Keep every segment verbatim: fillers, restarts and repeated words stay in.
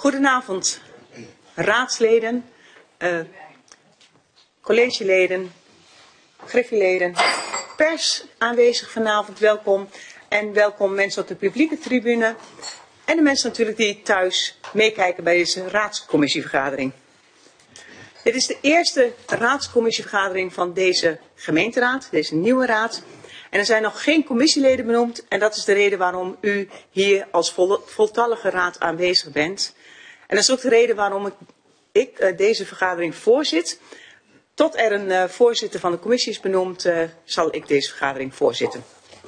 Goedenavond, raadsleden, uh, collegeleden, griffieleden, pers aanwezig vanavond, welkom. En welkom mensen op de publieke tribune en de mensen natuurlijk die thuis meekijken bij deze raadscommissievergadering. Dit is de eerste raadscommissievergadering van deze gemeenteraad, deze nieuwe raad. En er zijn nog geen commissieleden benoemd en dat is de reden waarom u hier als vol, voltallige raad aanwezig bent. En dat is ook de reden waarom ik, ik uh, deze vergadering voorzit. Tot er een uh, voorzitter van de commissie is benoemd, uh, zal ik deze vergadering voorzitten.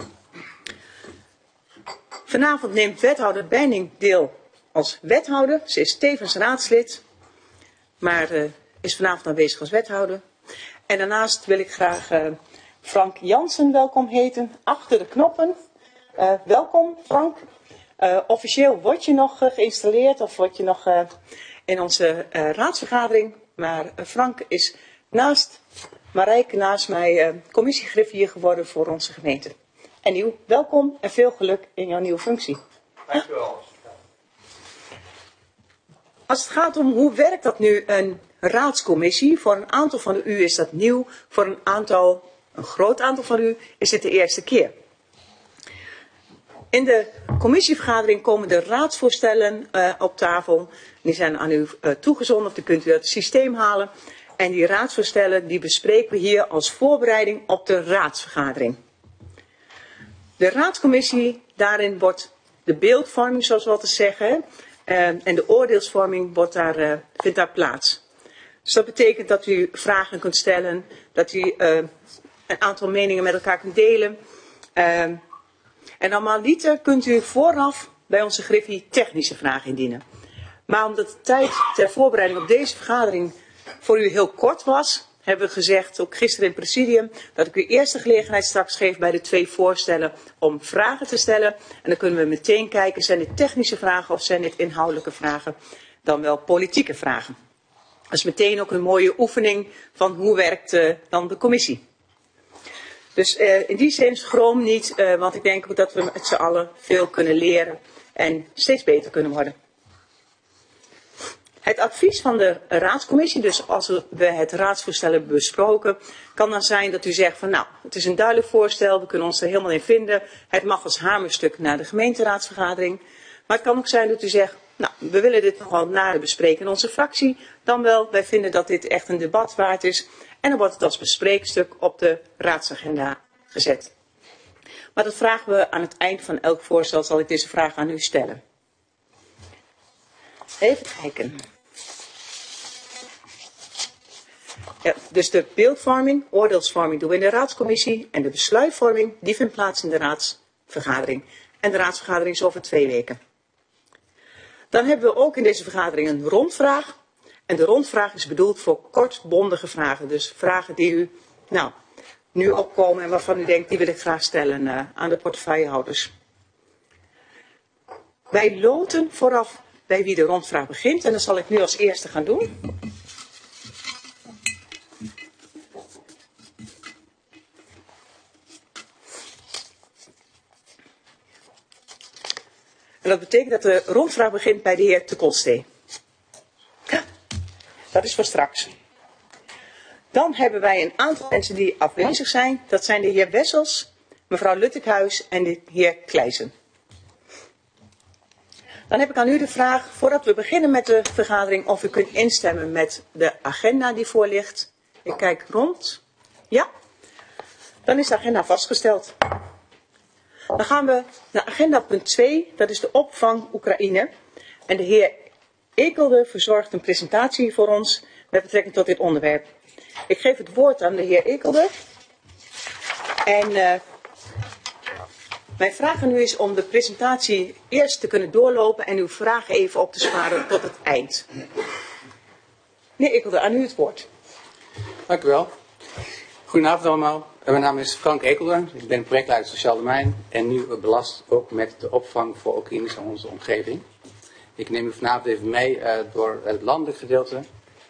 Vanavond neemt wethouder Beining deel als wethouder. Ze is tevens raadslid, maar uh, is vanavond aanwezig als wethouder. En daarnaast wil ik graag uh, Frank Jansen welkom heten, achter de knoppen. Uh, welkom Frank. Uh, officieel word je nog uh, geïnstalleerd of word je nog uh, in onze uh, raadsvergadering. Maar uh, Frank is naast Marijke, naast mij, uh, commissiegriffier geworden voor onze gemeente. En nieuw, welkom en veel geluk in jouw nieuwe functie. Dank u wel. Als het gaat om hoe werkt dat nu, een raadscommissie, voor een aantal van u is dat nieuw, voor een aantal, een groot aantal van u is dit de eerste keer. In de commissievergadering komen de raadsvoorstellen uh, op tafel. Die zijn aan u uh, toegezonden, of die kunt u uit het systeem halen. En die raadsvoorstellen die bespreken we hier als voorbereiding op de raadsvergadering. De raadscommissie, daarin wordt de beeldvorming, zoals we altijd zeggen, uh, en de oordeelsvorming wordt daar, uh, vindt daar plaats. Dus dat betekent dat u vragen kunt stellen, dat u uh, een aantal meningen met elkaar kunt delen. Uh, en normaliter kunt u vooraf bij onze griffie technische vragen indienen. Maar omdat de tijd ter voorbereiding op deze vergadering voor u heel kort was, hebben we gezegd, ook gisteren in het presidium, dat ik u eerst de gelegenheid straks geef bij de twee voorstellen om vragen te stellen. En dan kunnen we meteen kijken, zijn dit technische vragen of zijn dit inhoudelijke vragen, dan wel politieke vragen. Dat is meteen ook een mooie oefening van hoe werkt uh, dan de commissie. Dus uh, in die zin schroom niet, uh, want ik denk ook dat we met z'n allen veel kunnen leren en steeds beter kunnen worden. Het advies van de raadscommissie, dus als we het raadsvoorstel hebben besproken, kan dan zijn dat u zegt van nou, het is een duidelijk voorstel, we kunnen ons er helemaal in vinden. Het mag als hamerstuk naar de gemeenteraadsvergadering. Maar het kan ook zijn dat u zegt, nou, we willen dit nog wel nader bespreken in onze fractie. Dan wel, wij vinden dat dit echt een debat waard is. En dan wordt het als bespreekstuk op de raadsagenda gezet. Maar dat vragen we aan het eind van elk voorstel, zal ik deze vraag aan u stellen. Even kijken. Ja, dus de beeldvorming, oordeelsvorming doen we in de raadscommissie. En de besluitvorming, die vindt plaats in de raadsvergadering. En de raadsvergadering is over twee weken. Dan hebben we ook in deze vergadering een rondvraag. En de rondvraag is bedoeld voor kortbondige vragen. Dus vragen die u nou, nu opkomen en waarvan u denkt, die wil ik graag stellen uh, aan de portefeuillehouders. Wij loten vooraf bij wie de rondvraag begint. En dat zal ik nu als eerste gaan doen. En dat betekent dat de rondvraag begint bij de heer Te Kolstee. Dat is voor straks. Dan hebben wij een aantal mensen die afwezig zijn. Dat zijn de heer Wessels, mevrouw Luttekhuis en de heer Kleijsen. Dan heb ik aan u de vraag, voordat we beginnen met de vergadering, of u kunt instemmen met de agenda die voor ligt. Ik kijk rond. Ja, dan is de agenda vastgesteld. Dan gaan we naar agenda punt twee, dat is de opvang Oekraïne. En de heer Ekelde verzorgt een presentatie voor ons met betrekking tot dit onderwerp. Ik geef het woord aan de heer Ekelde. En uh, mijn vraag aan u is om de presentatie eerst te kunnen doorlopen en uw vragen even op te sparen tot het eind. Meneer Ekelde, aan u het woord. Dank u wel. Goedenavond allemaal. Mijn naam is Frank Ekelde. Ik ben projectleider Sociaal Domein en nu belast ook met de opvang voor Oekraïners in onze omgeving. Ik neem u vanavond even mee uh, door het landelijk gedeelte,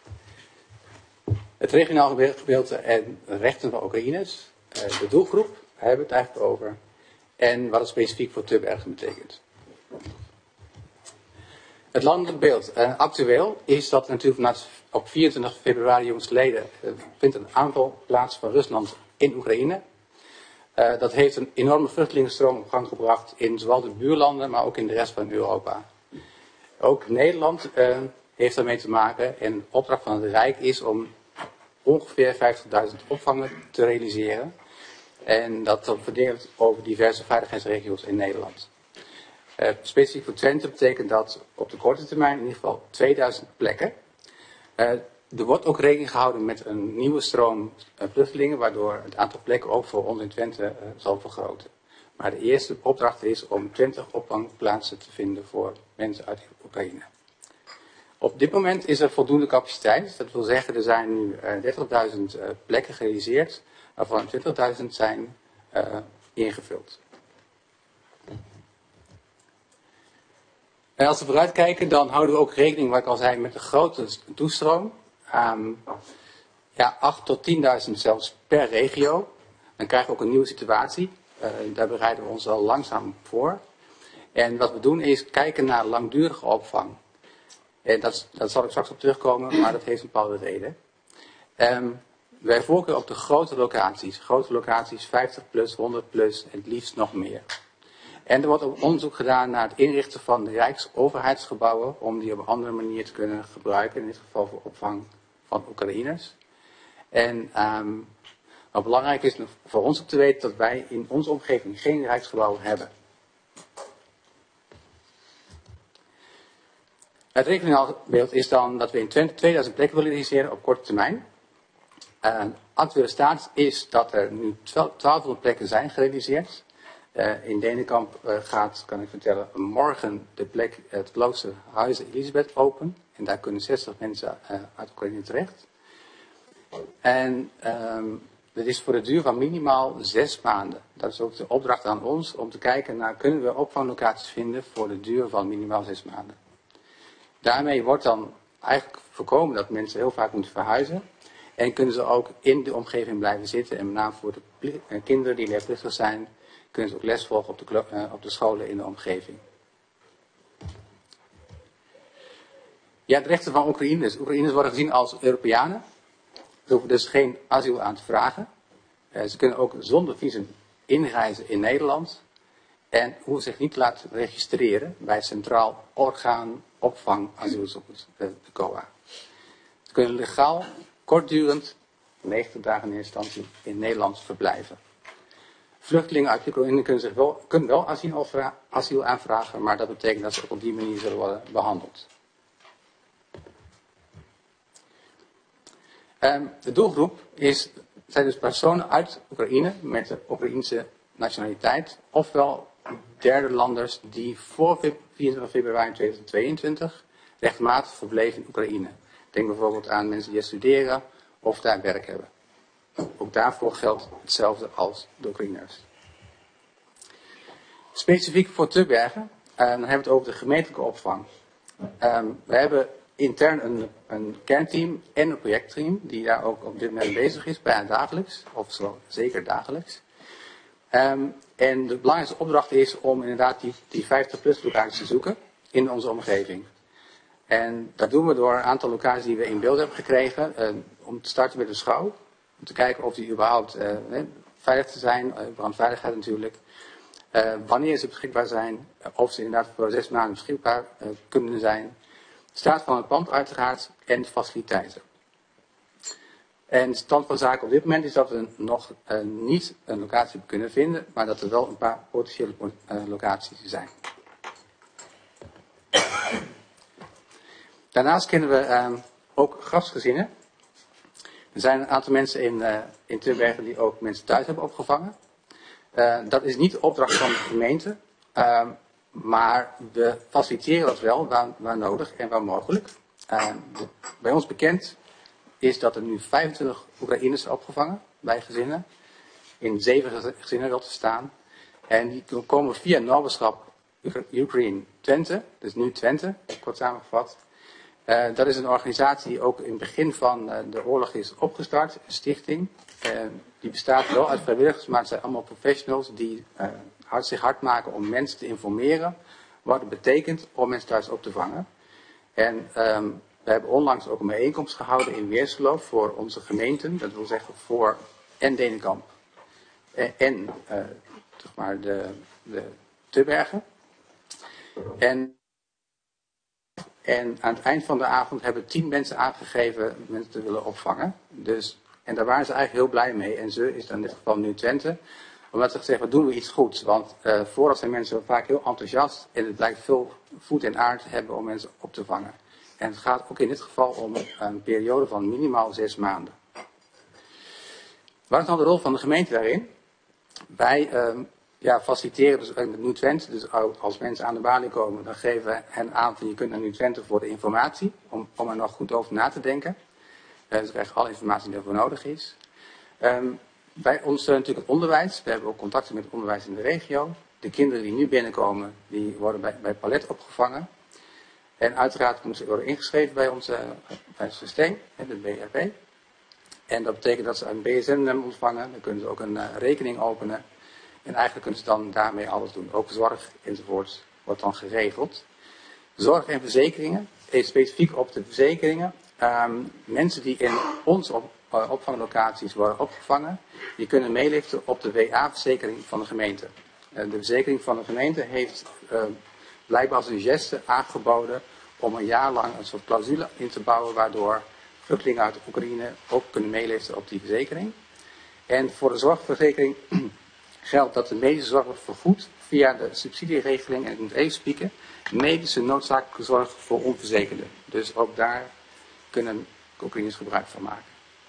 het regionaal gedeelte en de rechten van Oekraïners, uh, de doelgroep, daar hebben we het eigenlijk over, en wat het specifiek voor Tubbergen betekent. Het landelijk beeld. Uh, actueel is dat natuurlijk op vierentwintig februari jongstleden uh, vindt een aanval plaats van Rusland in Oekraïne. Uh, dat heeft een enorme vluchtelingenstroom op gang gebracht in zowel de buurlanden, maar ook in de rest van Europa. Ook Nederland uh, heeft daarmee te maken en de opdracht van het Rijk is om ongeveer vijftigduizend opvangen te realiseren. En dat dan verdeeld over diverse veiligheidsregio's in Nederland. Uh, specifiek voor Twente betekent dat op de korte termijn in ieder geval tweeduizend plekken. Uh, er wordt ook rekening gehouden met een nieuwe stroom uh, vluchtelingen, waardoor het aantal plekken ook voor ons in Twente uh, zal vergroten. Maar de eerste opdracht is om twintig opvangplaatsen te vinden voor mensen uit Oekraïne. Op dit moment is er voldoende capaciteit. Dat wil zeggen, er zijn nu uh, dertigduizend uh, plekken gerealiseerd, waarvan twintigduizend zijn uh, ingevuld. En als we vooruitkijken, dan houden we ook rekening, wat ik al zei, met een grote toestroom. Um, ja, acht tot tienduizend zelfs per regio. Dan krijgen we ook een nieuwe situatie. Uh, daar bereiden we ons al langzaam voor. En wat we doen is kijken naar langdurige opvang. En dat, dat zal ik straks op terugkomen, maar dat heeft een bepaalde reden. Um, wij voorkeur op de grote locaties. Grote locaties, vijftig plus, honderd plus en het liefst nog meer. En er wordt ook onderzoek gedaan naar het inrichten van de Rijksoverheidsgebouwen, om die op een andere manier te kunnen gebruiken, in dit geval voor opvang van Oekraïners. En um, wat belangrijk is voor ons om te weten dat wij in onze omgeving geen Rijksgebouwen hebben. Het rekeningbeeld is dan dat we in tweeduizend plekken willen realiseren op korte termijn. Uh, actuele staat is dat er nu twaalfhonderd plekken zijn gerealiseerd. Uh, in Denenkamp uh, gaat, kan ik vertellen, morgen de plek, het klooster Huize Elisabeth open. En daar kunnen zestig mensen uh, uit Oekraïne terecht. En um, dat is voor de duur van minimaal zes maanden. Dat is ook de opdracht aan ons om te kijken naar, kunnen we opvanglocaties vinden voor de duur van minimaal zes maanden. Daarmee wordt dan eigenlijk voorkomen dat mensen heel vaak moeten verhuizen. En kunnen ze ook in de omgeving blijven zitten. En met name voor de uh, kinderen die leerplichtig zijn, kunnen ze ook les volgen op de, uh, op de scholen in de omgeving. Ja, de rechten van Oekraïners. Oekraïners worden gezien als Europeanen. Ze hoeven dus geen asiel aan te vragen. Uh, ze kunnen ook zonder visum inreizen in Nederland. En hoeven zich niet te laten registreren bij het Centraal Orgaan Opvang Asielzoekers, uh, de C O A. Ze kunnen legaal, kortdurend, negentig dagen in instantie, in Nederland verblijven. Vluchtelingen uit Oekraïne kunnen, zich wel, kunnen wel asiel, asiel aanvragen, maar dat betekent dat ze ook op die manier zullen worden behandeld. Um, de doelgroep is, zijn dus personen uit Oekraïne met de Oekraïnse nationaliteit, ofwel derde landers die voor vierentwintig februari tweeduizend tweeëntwintig rechtmatig verbleven in Oekraïne. Denk bijvoorbeeld aan mensen die studeren of daar werk hebben. Ook daarvoor geldt hetzelfde als de Oekraïners. Specifiek voor Tubbergen, uh, dan hebben we het over de gemeentelijke opvang. Um, we hebben intern een, een kernteam en een projectteam die daar ook op dit moment bezig is, bijna dagelijks, of zo, zeker dagelijks. Um, en de belangrijkste opdracht is om inderdaad die, die vijftig plus locaties te zoeken in onze omgeving. En dat doen we door een aantal locaties die we in beeld hebben gekregen, uh, om te starten met de schouw. Om te kijken of die überhaupt uh, veilig te zijn, uh, brandveiligheid natuurlijk. Uh, wanneer ze beschikbaar zijn, uh, of ze inderdaad voor zes maanden beschikbaar uh, kunnen zijn. De staat van het pand uiteraard en de faciliteiten. En de stand van zaken op dit moment is dat we nog uh, niet een locatie kunnen vinden, maar dat er wel een paar potentiële uh, locaties zijn. Daarnaast kennen we uh, ook gastgezinnen. Er zijn een aantal mensen in, uh, in Tubbergen die ook mensen thuis hebben opgevangen. Uh, dat is niet de opdracht van de gemeente, uh, maar we faciliteren dat wel waar, waar nodig en waar mogelijk. Uh, de, bij ons bekend is dat er nu vijfentwintig Oekraïners zijn opgevangen bij gezinnen. In zeven gezinnen wel te staan. En die komen via Noberschap Ukraine Twente, dus nu Twente, kort samengevat. Uh, dat is een organisatie die ook in het begin van uh, de oorlog is opgestart, een stichting. Uh, die bestaat wel uit vrijwilligers, maar het zijn allemaal professionals die uh, hard, zich hard maken om mensen te informeren wat het betekent om mensen thuis op te vangen. En um, we hebben onlangs ook een bijeenkomst gehouden in Weerselo voor onze gemeenten. Dat wil zeggen voor en Denenkamp en, en uh, zeg maar de, de Tubbergen. En, en aan het eind van de avond hebben tien mensen aangegeven mensen te willen opvangen. Dus, en daar waren ze eigenlijk heel blij mee. En ze is dan in dit geval nu Twente. Omdat ze gezegd, wat doen we iets goeds? Want uh, vooraf zijn mensen vaak heel enthousiast en het blijkt veel voet en aard te hebben om mensen op te vangen. En het gaat ook in dit geval om een periode van minimaal zes maanden. Wat is nou de rol van de gemeente daarin? Wij uh, ja, faciliteren dus met Nieuw Twente. Dus als mensen aan de balie komen, dan geven we hen aan van je kunt naar Nieuw Twente voor de informatie. Om, om er nog goed over na te denken. Uh, dus we krijgen alle informatie die ervoor nodig is. Um, Wij ondersteunen natuurlijk het onderwijs. We hebben ook contacten met het onderwijs in de regio. De kinderen die nu binnenkomen, die worden bij, bij Palet opgevangen. En uiteraard moeten ze worden ingeschreven bij ons, uh, bij het systeem, de B R P. En dat betekent dat ze een B S N-nummer ontvangen. Dan kunnen ze ook een uh, rekening openen. En eigenlijk kunnen ze dan daarmee alles doen. Ook zorg enzovoorts wordt dan geregeld. Zorg en verzekeringen. Even specifiek op de verzekeringen. Um, mensen die in ons op opvanglocaties worden opgevangen, die kunnen meeliften op de W A-verzekering van de gemeente. De verzekering van de gemeente heeft uh, blijkbaar als een geste aangeboden om een jaar lang een soort clausule in te bouwen waardoor vluchtelingen uit Oekraïne ook kunnen meeliften op die verzekering. En voor de zorgverzekering geldt dat de medische zorg wordt vergoed via de subsidieregeling, en ik moet even spieken, medische noodzakelijke zorg voor onverzekerden. Dus ook daar kunnen Oekraïners gebruik van maken.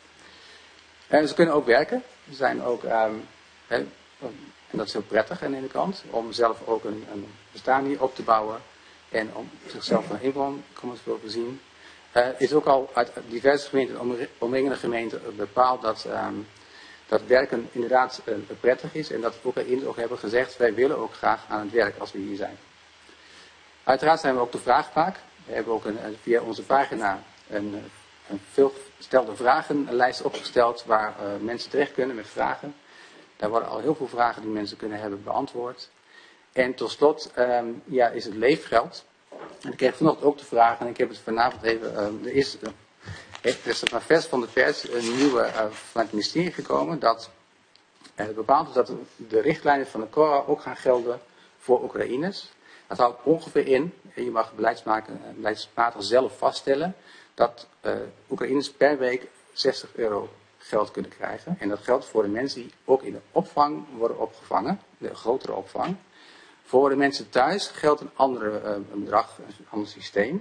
En ze kunnen ook werken. Ze zijn ook, um, he, en dat is heel prettig aan de ene kant, om zelf ook een, een bestaan hier op te bouwen en om zichzelf van inkomen te voorzien. Uh, is ook al uit diverse gemeenten, omringende gemeenten, bepaald dat, um, dat werken inderdaad uh, prettig is en dat Oekraïners ook hebben gezegd, wij willen ook graag aan het werk als we hier zijn. Uiteraard zijn we ook de vraagbaak. We hebben ook een, via onze pagina een, een veelgestelde vragenlijst opgesteld waar uh, mensen terecht kunnen met vragen. Daar worden al heel veel vragen die mensen kunnen hebben beantwoord. En tot slot um, ja, is het leefgeld. En ik kreeg vanochtend ook de vraag, en ik heb het vanavond even, uh, er is, uh, er is maar vers van de pers een nieuwe uh, van het ministerie gekomen, dat uh, bepaalt dat de richtlijnen van de Cora ook gaan gelden voor Oekraïners. Dat houdt ongeveer in, en je mag beleidsmatig zelf vaststellen, dat uh, Oekraïners per week zestig euro geld kunnen krijgen. En dat geldt voor de mensen die ook in de opvang worden opgevangen, de grotere opvang. Voor de mensen thuis geldt een ander uh, een bedrag, een ander systeem.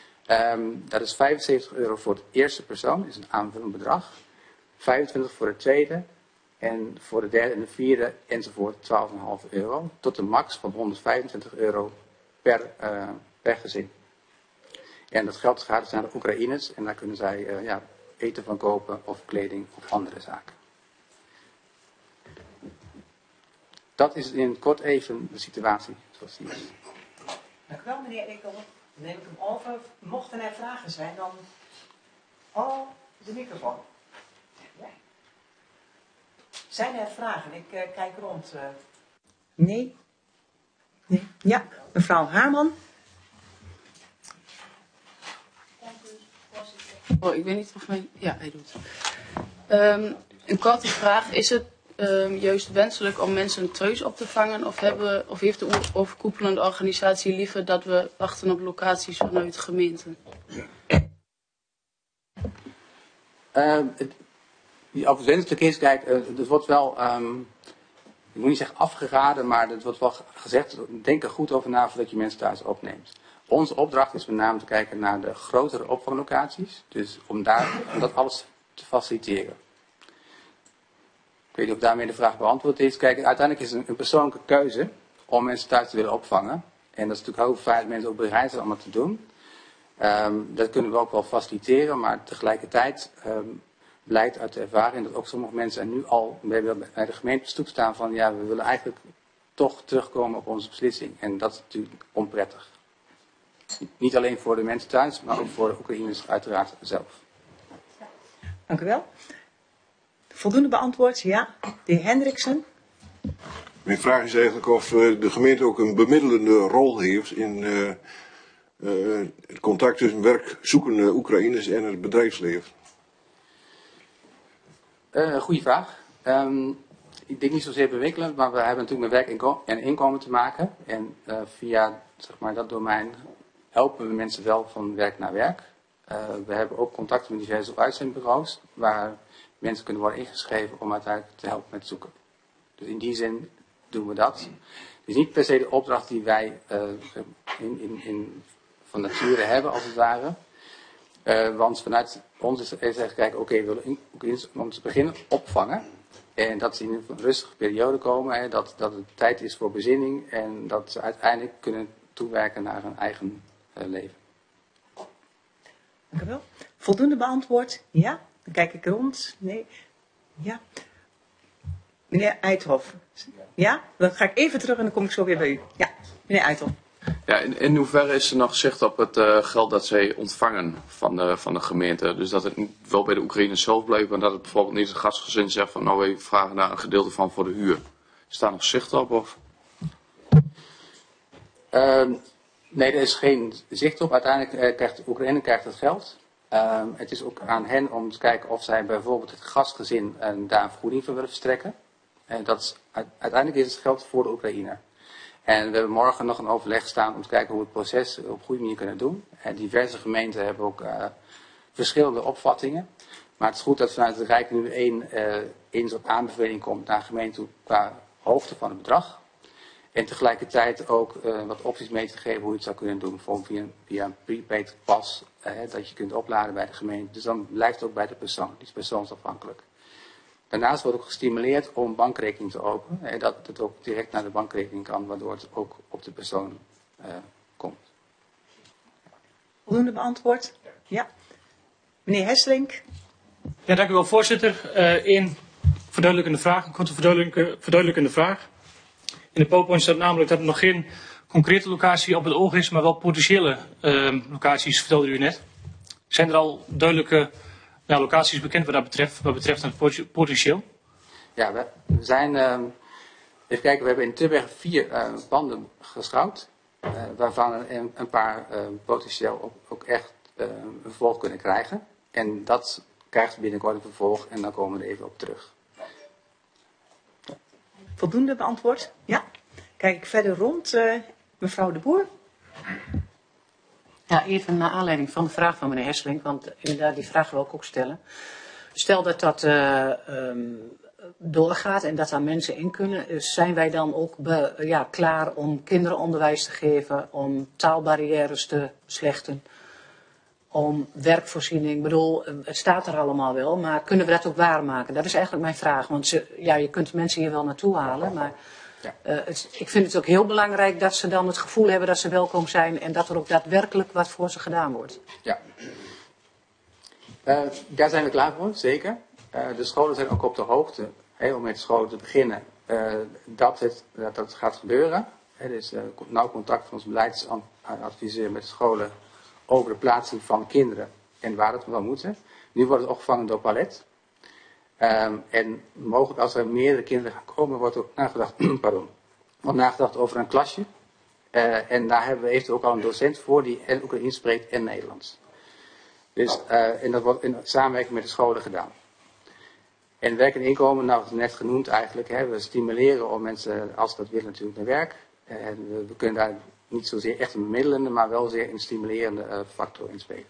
Um, dat is vijfenzeventig euro voor de eerste persoon, is een aanvullend bedrag. vijfentwintig voor de tweede. En voor de derde en de vierde enzovoort twaalf komma vijf euro. Tot een max van honderdvijfentwintig euro per, uh, per gezin. En dat geld gaat dus naar de Oekraïners. En daar kunnen zij uh, ja, eten van kopen of kleding of andere zaken. Dat is in het kort even de situatie zoals die is. Dank u wel, meneer Ekel. Dan neem ik hem over. Mochten er vragen zijn, dan... Oh, de microfoon. Ja. Zijn er vragen? Ik uh, kijk rond. Uh... Nee? Nee? Ja, mevrouw Haarman. Oh, ik weet niet of mij... Ja, hij doet. Um, een korte vraag. Is het um, juist wenselijk om mensen thuis op te vangen? Of, hebben, of heeft de overkoepelende organisatie liever dat we wachten op locaties vanuit gemeenten? Uh, het, of het wenselijk is, kijk, uh, het wordt wel... Um, ik moet niet zeggen afgeraden, maar het wordt wel gezegd, denk er goed over na voordat je mensen thuis opneemt. Onze opdracht is met name te kijken naar de grotere opvanglocaties. Dus om, daar, om dat alles te faciliteren. Ik weet niet of daarmee de vraag beantwoord is. Kijk, uiteindelijk is het een, een persoonlijke keuze om mensen thuis te willen opvangen. En dat is natuurlijk heel fijn dat mensen ook bereid zijn om dat te doen. Um, dat kunnen we ook wel faciliteren, maar tegelijkertijd um, blijkt uit de ervaring dat ook sommige mensen nu al bij de gemeentestoep staan van ja, we willen eigenlijk toch terugkomen op onze beslissing. En dat is natuurlijk onprettig. Niet alleen voor de mensen thuis, maar ook voor de Oekraïners uiteraard zelf. Dank u wel. Voldoende beantwoord? Ja. De heer Hendriksen. Mijn vraag is eigenlijk of uh, de gemeente ook een bemiddelende rol heeft in uh, uh, het contact tussen werkzoekende Oekraïners en het bedrijfsleven? Uh, goeie vraag. Um, ik denk niet zozeer bewikkelend, maar we hebben natuurlijk met werk en inkomen te maken. En uh, via zeg maar, dat domein helpen we mensen wel van werk naar werk. Uh, we hebben ook contacten met diverse uitzendbureaus waar mensen kunnen worden ingeschreven om uiteindelijk te helpen met zoeken. Dus in die zin doen we dat. Het is niet per se de opdracht die wij uh, in, in, in, van nature hebben, als het ware. Uh, want vanuit ons is even kijken, oké, okay, we willen in, om te beginnen opvangen. En dat ze in een rustige periode komen, hè, dat, dat het tijd is voor bezinning en dat ze uiteindelijk kunnen toewerken naar hun eigen uh, leven. Dank u wel. Voldoende beantwoord? Ja? Dan kijk ik rond. Nee? Ja? Meneer Uithof? Ja? Dan ga ik even terug en dan kom ik zo weer bij u. Ja, meneer Uithof. Ja, in, in hoeverre is er nog zicht op het uh, geld dat zij ontvangen van de, van de gemeente? Dus dat het wel bij de Oekraïners zelf blijft, maar dat het bijvoorbeeld niet een gastgezin zegt van nou, wij vragen daar een gedeelte van voor de huur. Is daar nog zicht op? Of? Uh, nee, er is geen zicht op. Uiteindelijk uh, krijgt de Oekraïne krijgt het geld. Uh, het is ook aan hen om te kijken of zij bijvoorbeeld het gastgezin uh, daar een vergoeding voor willen verstrekken. En dat is, uiteindelijk is het geld voor de Oekraïne. En we hebben morgen nog een overleg staan om te kijken hoe we het proces op een goede manier kunnen doen. En diverse gemeenten hebben ook uh, verschillende opvattingen. Maar het is goed dat vanuit het Rijk nu één, uh, één soort aanbeveling komt naar gemeenten toe qua hoogte van het bedrag. En tegelijkertijd ook uh, wat opties mee te geven hoe je het zou kunnen doen. Bijvoorbeeld via, via een prepaid pas uh, dat je kunt opladen bij de gemeente. Dus dan blijft het ook bij de persoon. Die is persoonsafhankelijk. Daarnaast wordt ook gestimuleerd om een bankrekening te openen. Hè, dat het ook direct naar de bankrekening kan, waardoor het ook op de persoon uh, komt. Voldoende beantwoord? Ja. Meneer Hesselink. Ja, dank u wel, voorzitter. Eén uh, verduidelijkende vraag, een korte verduidelijkende, verduidelijkende vraag. In de PowerPoint staat namelijk dat er nog geen concrete locatie op het oog is, maar wel potentiële uh, locaties, vertelde u net. Zijn er al duidelijke ja, locaties bekend wat dat betreft, wat betreft het potentieel? Ja, we, we zijn, uh, even kijken, we hebben in Tilburg vier uh, panden geschouwd, uh, waarvan een, een paar uh, potentieel ook, ook echt uh, een vervolg kunnen krijgen. En dat krijgt binnenkort een vervolg en dan komen we er even op terug. Voldoende beantwoord? Ja. Kijk ik verder rond. Uh, mevrouw de Boer. Ja, even naar aanleiding van de vraag van meneer Hesselink, want inderdaad die vraag wil ik ook stellen. Stel dat dat uh, um, doorgaat en dat daar mensen in kunnen, zijn wij dan ook be, ja, klaar om kinderonderwijs te geven, om taalbarrières te beslechten, om werkvoorziening? Ik bedoel, het staat er allemaal wel, maar kunnen we dat ook waarmaken? Dat is eigenlijk mijn vraag, want ze, ja, je kunt mensen hier wel naartoe halen, maar ja. uh, het, ik vind het ook heel belangrijk dat ze dan het gevoel hebben dat ze welkom zijn en dat er ook daadwerkelijk wat voor ze gedaan wordt. Ja, uh, daar zijn we klaar voor, zeker. Uh, de scholen zijn ook op de hoogte, hè, om met scholen te beginnen, uh, dat, het, dat dat gaat gebeuren. Er is uh, nauw contact van ons beleidsadviseur met scholen over de plaatsing van kinderen en waar het wel moeten. Nu wordt het opgevangen door Palet. Um, en mogelijk als er meerdere kinderen gaan komen, wordt ook nagedacht, pardon, wordt nagedacht over een klasje. Uh, en daar hebben we eventueel ook al een docent voor die en Oekraïens spreekt en Nederlands. Dus, uh, en dat wordt in samenwerking met de scholen gedaan. En werk en inkomen, nou net genoemd eigenlijk, hè, we stimuleren om mensen, als ze dat willen natuurlijk, naar werk. En we, we kunnen daar niet zozeer echt een bemiddelende, maar wel zeer een stimulerende uh, factor in spelen.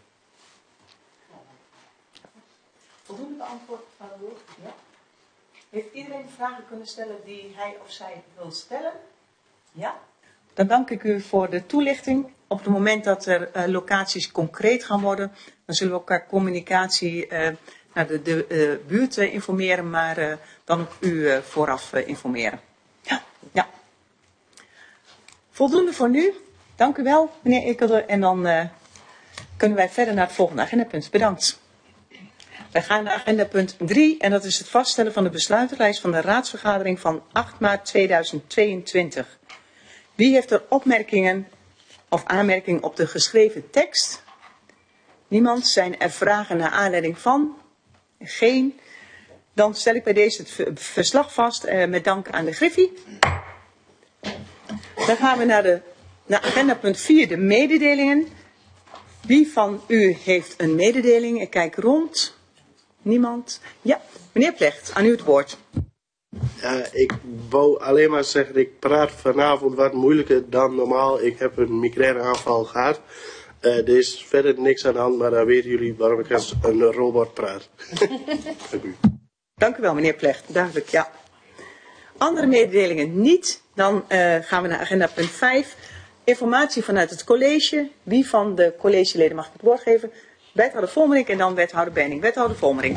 Voldoende beantwoord, mevrouw de Boer? Ja. Heeft iedereen vragen kunnen stellen die hij of zij wil stellen? Ja. Dan dank ik u voor de toelichting. Op het moment dat er uh, locaties concreet gaan worden, dan zullen we elkaar communicatie uh, naar de, de uh, buurt uh, informeren, maar uh, dan ook u uh, vooraf uh, informeren. Ja. Ja. Voldoende voor nu. Dank u wel, meneer Ekelder. En dan uh, kunnen wij verder naar het volgende agendapunt. Bedankt. Wij gaan naar agenda punt drie en dat is het vaststellen van de besluitenlijst van de raadsvergadering van acht maart tweeduizend tweeëntwintig. Wie heeft er opmerkingen of aanmerkingen op de geschreven tekst? Niemand. Zijn er vragen naar aanleiding van? Geen. Dan stel ik bij deze het verslag vast uh, met dank aan de Griffie. Dan gaan we naar, de, naar agenda punt vier, de mededelingen. Wie van u heeft een mededeling? Ik kijk rond. Niemand? Ja, meneer Plecht, aan u het woord. Ja, ik wou alleen maar zeggen, ik praat vanavond wat moeilijker dan normaal. Ik heb een migraineaanval gehad. Uh, er is verder niks aan de hand, maar dan weten jullie waarom ik als een robot praat. Dank u. Dank u wel, meneer Plecht. Duidelijk, ja. Andere mededelingen niet. Dan uh, gaan we naar agenda punt vijf. Informatie vanuit het college. Wie van de collegeleden mag ik het woord geven? Wethouder Volmerink en dan wethouder Benning. Wethouder Volmerink.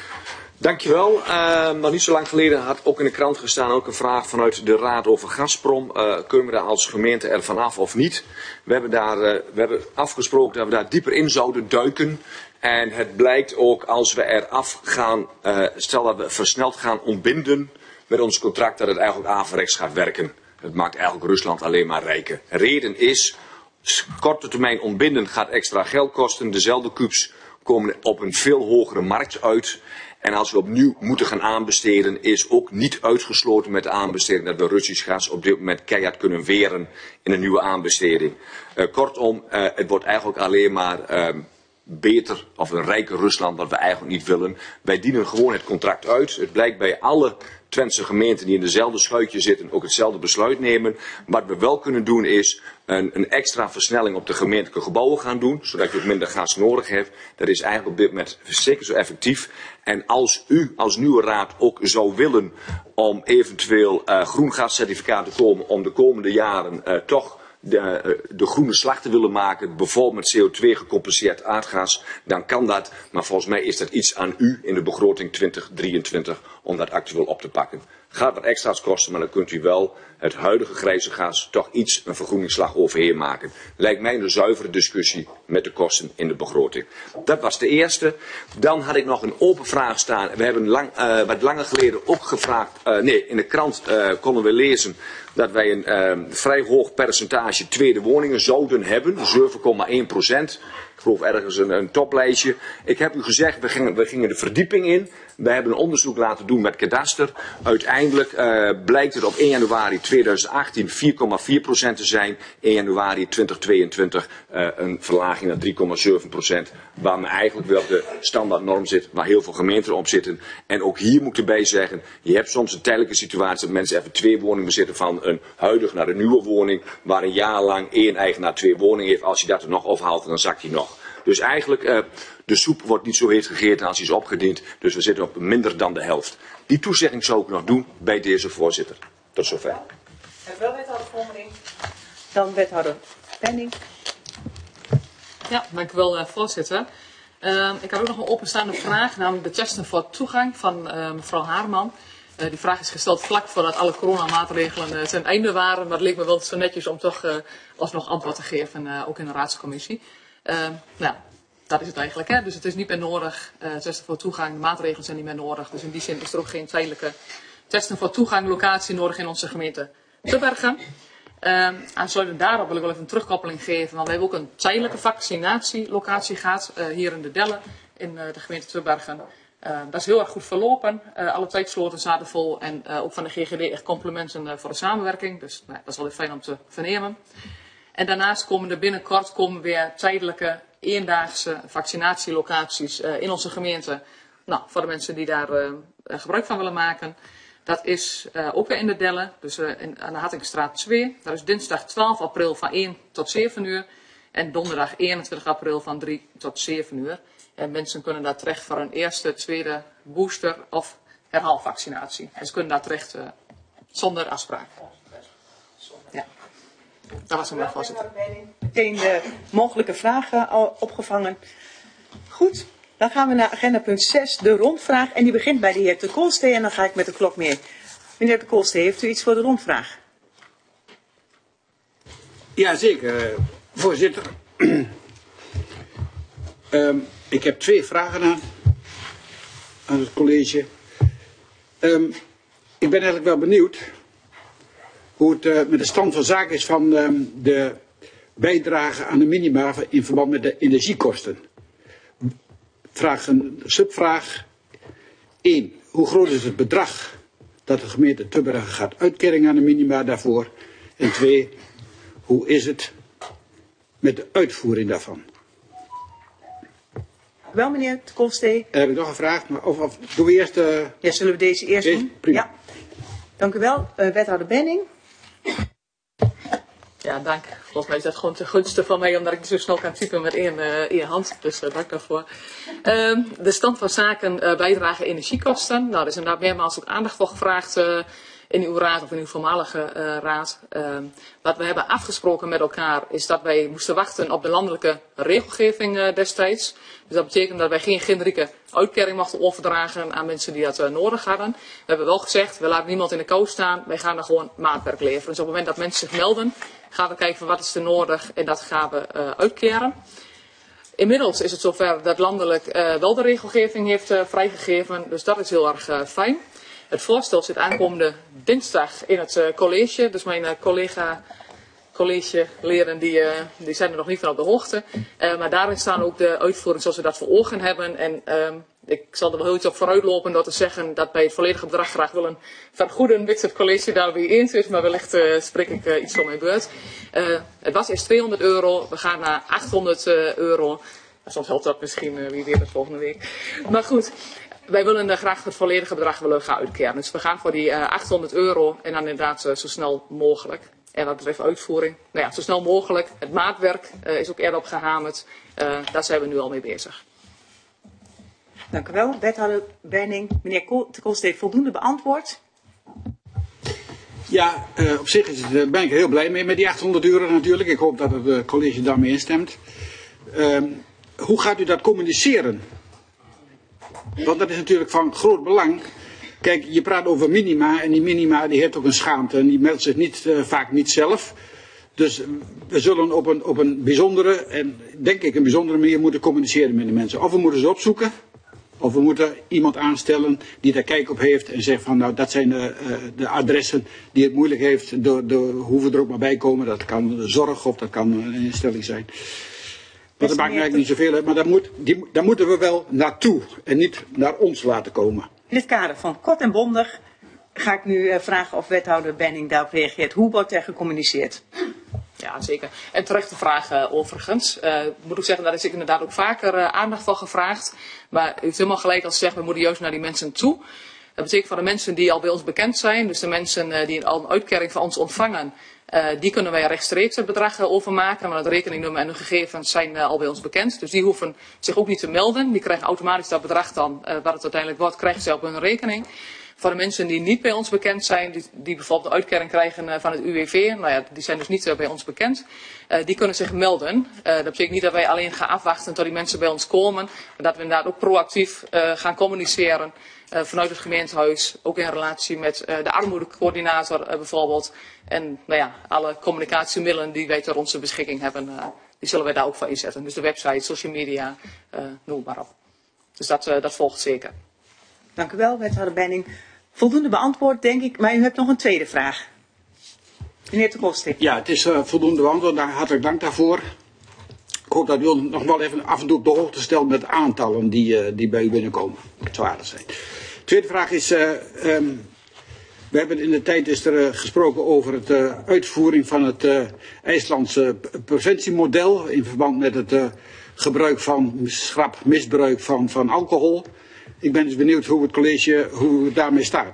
Dankjewel. Uh, nog niet zo lang geleden had ook in de krant gestaan ook een vraag vanuit de Raad over Gazprom. Uh, kunnen we daar als gemeente ervan af of niet? We hebben, daar, uh, we hebben afgesproken dat we daar dieper in zouden duiken. En het blijkt ook als we eraf gaan, uh, stel dat we versneld gaan ontbinden met ons contract, dat het eigenlijk averechts gaat werken. Het maakt eigenlijk Rusland alleen maar rijker. Reden is, korte termijn ontbinden gaat extra geld kosten. Dezelfde kubus komen op een veel hogere markt uit. En als we opnieuw moeten gaan aanbesteden, is ook niet uitgesloten met de aanbesteding dat we Russisch gas op dit moment keihard kunnen weren in een nieuwe aanbesteding. Uh, kortom, uh, het wordt eigenlijk alleen maar uh, beter of een rijker Rusland wat we eigenlijk niet willen. Wij dienen gewoon het contract uit. Het blijkt bij alle Twentse gemeenten die in dezelfde schuitje zitten ook hetzelfde besluit nemen. Wat we wel kunnen doen is een, een extra versnelling op de gemeentelijke gebouwen gaan doen, zodat je ook minder gas nodig hebt. Dat is eigenlijk op dit moment zeker zo effectief. En als u als nieuwe raad ook zou willen om eventueel uh, groen gascertificaat te komen om de komende jaren uh, toch De, de groene slag te willen maken, bijvoorbeeld met C O twee gecompenseerd aardgas, dan kan dat. Maar volgens mij is dat iets aan u in de begroting twintig drieëntwintig om dat actueel op te pakken. Gaat wat extra's kosten, maar dan kunt u wel het huidige grijze gas toch iets een vergroeningsslag overheen maken. Lijkt mij een zuivere discussie met de kosten in de begroting. Dat was de eerste. Dan had ik nog een open vraag staan. We hebben lang, uh, wat langer geleden ook gevraagd, uh, nee, in de krant uh, konden we lezen dat wij een uh, vrij hoog percentage tweede woningen zouden hebben, zeven komma één procent. Ik geloof ergens een, een toplijstje. Ik heb u gezegd, we gingen, we gingen de verdieping in. We hebben een onderzoek laten doen met kadaster. Uiteindelijk uh, blijkt het op één januari tweeduizend achttien vier komma vier procent te zijn. één januari twintig tweeëntwintig uh, een verlaging naar drie komma zeven procent. Waar men eigenlijk wel op de standaardnorm zit, waar heel veel gemeenten op zitten. En ook hier moet ik erbij zeggen, je hebt soms een tijdelijke situatie dat mensen even twee woningen bezitten van een huidige naar een nieuwe woning. Waar een jaar lang één eigenaar twee woningen heeft. Als je dat er nog afhaalt, dan zakt hij nog. Dus eigenlijk, uh, de soep wordt niet zo heet gegeten als hij is opgediend. Dus we zitten op minder dan de helft. Die toezegging zou ik nog doen bij deze voorzitter. Tot zover. En wel wethouder Volmerink. Dan wethouder Benning. Ja, dank u wel, uh, voorzitter. Uh, ik heb ook nog een openstaande vraag, namelijk de testen voor toegang van uh, mevrouw Haarman. Uh, die vraag is gesteld vlak voordat alle coronamaatregelen uh, ten einde waren. Maar het leek me wel zo netjes om toch uh, alsnog antwoord te geven, uh, ook in de raadscommissie. Uh, nou, dat is het eigenlijk. Hè? Dus het is niet meer nodig. Uh, testen voor toegang, de maatregelen zijn niet meer nodig. Dus in die zin is er ook geen tijdelijke testen voor toegang locatie nodig in onze gemeente Tubbergen. Uh, aansluitend daarop wil ik wel even een terugkoppeling geven. Want we hebben ook een tijdelijke vaccinatielocatie gehad. Uh, hier in de Delle, in uh, de gemeente Tubbergen. Uh, dat is heel erg goed verlopen. Uh, alle tijdsloten zaten vol. En uh, ook van de G G D echt complimenten uh, voor de samenwerking. Dus nou, dat is wel weer fijn om te vernemen. En daarnaast komen er binnenkort komen weer tijdelijke eendaagse vaccinatielocaties uh, in onze gemeente. Nou, voor de mensen die daar uh, gebruik van willen maken. Dat is uh, ook weer in de Delle, dus uh, in, aan de Hattingstraat twee. Dat is dinsdag twaalf april van één tot zeven uur. En donderdag eenentwintig april van drie tot zeven uur. En mensen kunnen daar terecht voor een eerste, tweede booster of herhaalvaccinatie. En ze kunnen daar terecht uh, zonder afspraak. Ja. Dat was hem wel, voorzitter. Meteen de mogelijke vragen al opgevangen. Goed, dan gaan we naar agenda punt zes, de rondvraag. En die begint bij de heer De Koolstee en dan ga ik met de klok mee. Meneer De Koolstee, heeft u iets voor de rondvraag? Ja, zeker, voorzitter. um, ik heb twee vragen aan, aan het college. Um, ik ben eigenlijk wel benieuwd hoe het uh, met de stand van zaken is van um, de bijdrage aan de minima in verband met de energiekosten. Vraag een subvraag. één. Hoe groot is het bedrag dat de gemeente Tubbergen gaat uitkering aan de minima daarvoor? En twee. Hoe is het met de uitvoering daarvan? wel, meneer de Koolstee. Heb ik nog een vraag? Maar of, of doen we eerst... Uh... Ja, zullen we deze eerst Deze? doen? Prima. Ja. Dank u wel, uh, wethouder Benning. Ja, dank. Volgens mij is dat gewoon te gunstig van mij, omdat ik zo snel kan typen met één, uh, één hand. Dus uh, dank daarvoor. Uh, de stand van zaken uh, bijdrage energiekosten. Nou, er is inderdaad meermaals ook aandacht voor gevraagd uh, in uw raad of in uw voormalige uh, raad. Uh, wat we hebben afgesproken met elkaar is dat wij moesten wachten op de landelijke regelgeving uh, destijds. Dus dat betekent dat wij geen generieke uitkering mochten overdragen aan mensen die dat uh, nodig hadden. We hebben wel gezegd, we laten niemand in de kou staan, wij gaan er gewoon maatwerk leveren. Dus op het moment dat mensen zich melden, gaan we kijken van wat is er nodig en dat gaan we uh, uitkeren. Inmiddels is het zover dat landelijk uh, wel de regelgeving heeft uh, vrijgegeven, dus dat is heel erg uh, fijn. Het voorstel zit aankomende dinsdag in het uh, college, dus mijn uh, collega... collegeleden die, uh, die zijn er nog niet van op de hoogte. Uh, maar daarin staan ook de uitvoering zoals we dat voor ogen hebben. En uh, ik zal er wel heel iets op vooruitlopen door te zeggen dat bij het volledige bedrag graag willen vergoeden. Mits het college daar weer eens is, maar wellicht uh, spreek ik uh, iets van mijn beurt. Uh, het was eerst tweehonderd euro, we gaan naar achthonderd uh, euro. Soms helpt dat misschien, uh, wie weet het volgende week. Maar goed. Wij willen uh, graag het volledige bedrag willen gaan uitkeren. Dus we gaan voor die uh, achthonderd euro en dan inderdaad uh, zo snel mogelijk. En wat betreft uitvoering, nou ja, zo snel mogelijk. Het maatwerk uh, is ook eerder op gehamerd. Uh, daar zijn we nu al mee bezig. Dank u wel, wethouder Benning. Meneer de Koolstee, voldoende beantwoord? Ja, uh, op zich is het, uh, ben ik er heel blij mee met die achthonderd euro natuurlijk. Ik hoop dat het uh, college daarmee instemt. Uh, hoe gaat u dat communiceren? Want dat is natuurlijk van groot belang. Kijk, je praat over minima en die minima die heeft ook een schaamte en die meldt zich niet, uh, vaak niet zelf. Dus we zullen op een, op een bijzondere en denk ik een bijzondere manier moeten communiceren met de mensen. Of we moeten ze opzoeken, of we moeten iemand aanstellen die daar kijk op heeft en zegt van nou dat zijn de, uh, de adressen die het moeilijk heeft, door, door hoe we er ook maar bij komen. Dat kan zorg of dat kan een instelling zijn. Maar dat maakt eigenlijk niet zoveel uit, maar daar, moet, die, daar moeten we wel naartoe en niet naar ons laten komen. In het kader van kort en bondig ga ik nu uh, vragen of wethouder Benning daarop reageert. Hoe wordt er gecommuniceerd? Ja, zeker. En terechte vraag uh, overigens. Uh, ik moet ook zeggen, daar is ik inderdaad ook vaker uh, aandacht voor gevraagd. Maar u heeft helemaal gelijk als u zegt, we moeten juist naar die mensen toe. Dat betekent voor de mensen die al bij ons bekend zijn, dus de mensen uh, die al een uitkering van ons ontvangen, uh, die kunnen wij rechtstreeks het bedrag uh, overmaken. Want het rekeningnummer en hun gegevens zijn uh, al bij ons bekend. Dus die hoeven zich ook niet te melden. Die krijgen automatisch dat bedrag dan, uh, wat het uiteindelijk wordt, krijgen ze op hun rekening. Voor de mensen die niet bij ons bekend zijn, die, die bijvoorbeeld de uitkering krijgen uh, van het U W V, nou ja, die zijn dus niet uh, bij ons bekend, uh, die kunnen zich melden. Uh, dat betekent niet dat wij alleen gaan afwachten tot die mensen bij ons komen, maar dat we inderdaad ook proactief uh, gaan communiceren uh, vanuit het gemeentehuis, ook in relatie met uh, de armoedecoördinator uh, bijvoorbeeld. En nou ja, alle communicatiemiddelen die wij ter onze beschikking hebben, uh, die zullen wij daar ook voor inzetten. Dus de website, social media, uh, noem maar op. Dus dat, uh, dat volgt zeker. Dank u wel, wethouder Benning. Voldoende beantwoord, denk ik, maar u hebt nog een tweede vraag. Meneer de Koolstee. Ja, het is uh, voldoende beantwoord. Daar hartelijk dank daarvoor. Ik hoop dat u ons nog wel even af en toe op de hoogte stelt met de aantallen die, uh, die bij u binnenkomen. Het zou aardig zijn. Tweede vraag is, uh, um, we hebben in de tijd is er uh, gesproken over het uh, uitvoering van het uh, IJslandse preventiemodel in verband met het uh, gebruik van schrap misbruik van, van alcohol. Ik ben dus benieuwd hoe het college hoe het daarmee staat.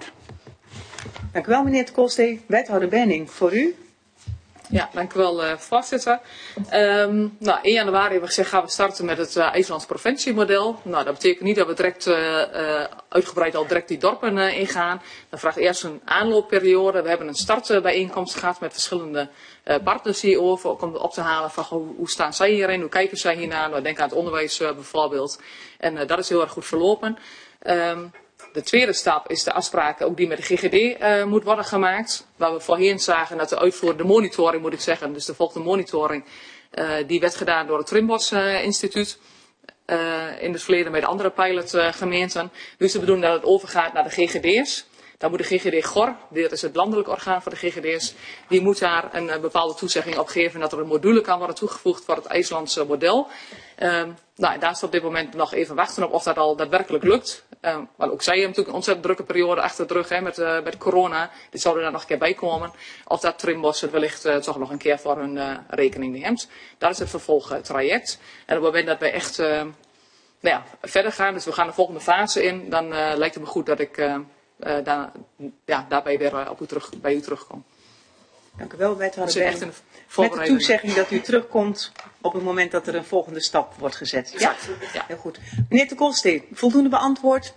Dank u wel, meneer de Koolstee. Wethouder Benning, voor u. Ja, dank u wel, uh, voorzitter. Um, nou, één januari hebben we gezegd gaan we starten met het uh, IJslands preventiemodel. Nou, dat betekent niet dat we direct uh, uh, uitgebreid al direct die dorpen uh, ingaan. Dat vraagt eerst een aanloopperiode. We hebben een startbijeenkomst gehad met verschillende uh, partners hierover. Ook om op te halen van hoe, hoe staan zij hierin, hoe kijken zij hiernaar. Nou, denk aan het onderwijs uh, bijvoorbeeld. En uh, dat is heel erg goed verlopen. Um, De tweede stap is de afspraak ook die met de G G D uh, moet worden gemaakt. Waar we voorheen zagen dat de uitvoer, de monitoring moet ik zeggen, dus de volgende monitoring, uh, die werd gedaan door het Trimbos uh, Instituut. Uh, in het verleden met andere pilotgemeenten. Uh, dus de bedoeling dat het overgaat naar de G G D's. Dan moet de G G D Gor, dit is het landelijk orgaan voor de G G D's, die moet daar een, een bepaalde toezegging op geven dat er een module kan worden toegevoegd voor het IJslandse model. Um, nou, daar is op dit moment nog even wachten op of dat al daadwerkelijk lukt. Um, want ook zij hebben natuurlijk een ontzettend drukke periode achter de rug hè, met, uh, met corona. Dit zou er dan nog een keer bij komen. Of dat Trimbos het wellicht uh, toch nog een keer voor hun uh, rekening neemt. Dat is het vervolgtraject. En op het moment dat wij echt uh, nou ja, verder gaan. Dus we gaan de volgende fase in. Dan uh, lijkt het me goed dat ik uh, uh, daar, ja, daarbij weer uh, op u terug, bij u terugkom. Dank u wel, wethouder. Dus echt een met de toezegging dat u terugkomt op het moment dat er een volgende stap wordt gezet. Ja, ja. Heel goed. Meneer de Koolsteen, voldoende beantwoord?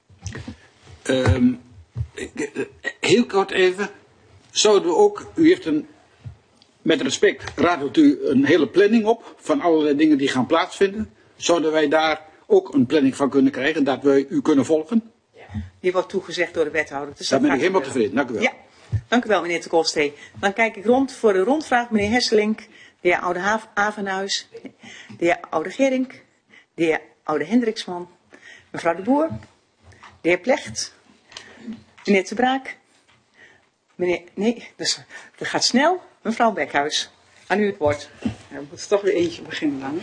Um, heel kort even. Zouden we ook, u heeft een, met respect, raadt u een hele planning op van allerlei dingen die gaan plaatsvinden. Zouden wij daar ook een planning van kunnen krijgen, dat wij u kunnen volgen? Die wordt toegezegd door de wethouder. Dus daar ben ik helemaal tevreden. Dank u wel. Ja. Dank u wel, meneer de Koolsteen. Dan kijk ik rond voor de rondvraag. Meneer Hesselink, de heer Oude Avenhuis, de heer Oude Gerink, de heer Oude Hendriksman, mevrouw de Boer, de heer Plecht, meneer Te Braak, meneer, nee, dus, dat gaat snel, mevrouw Bekhuis. Aan u het woord. Ja, we moeten toch weer eentje beginnen dan.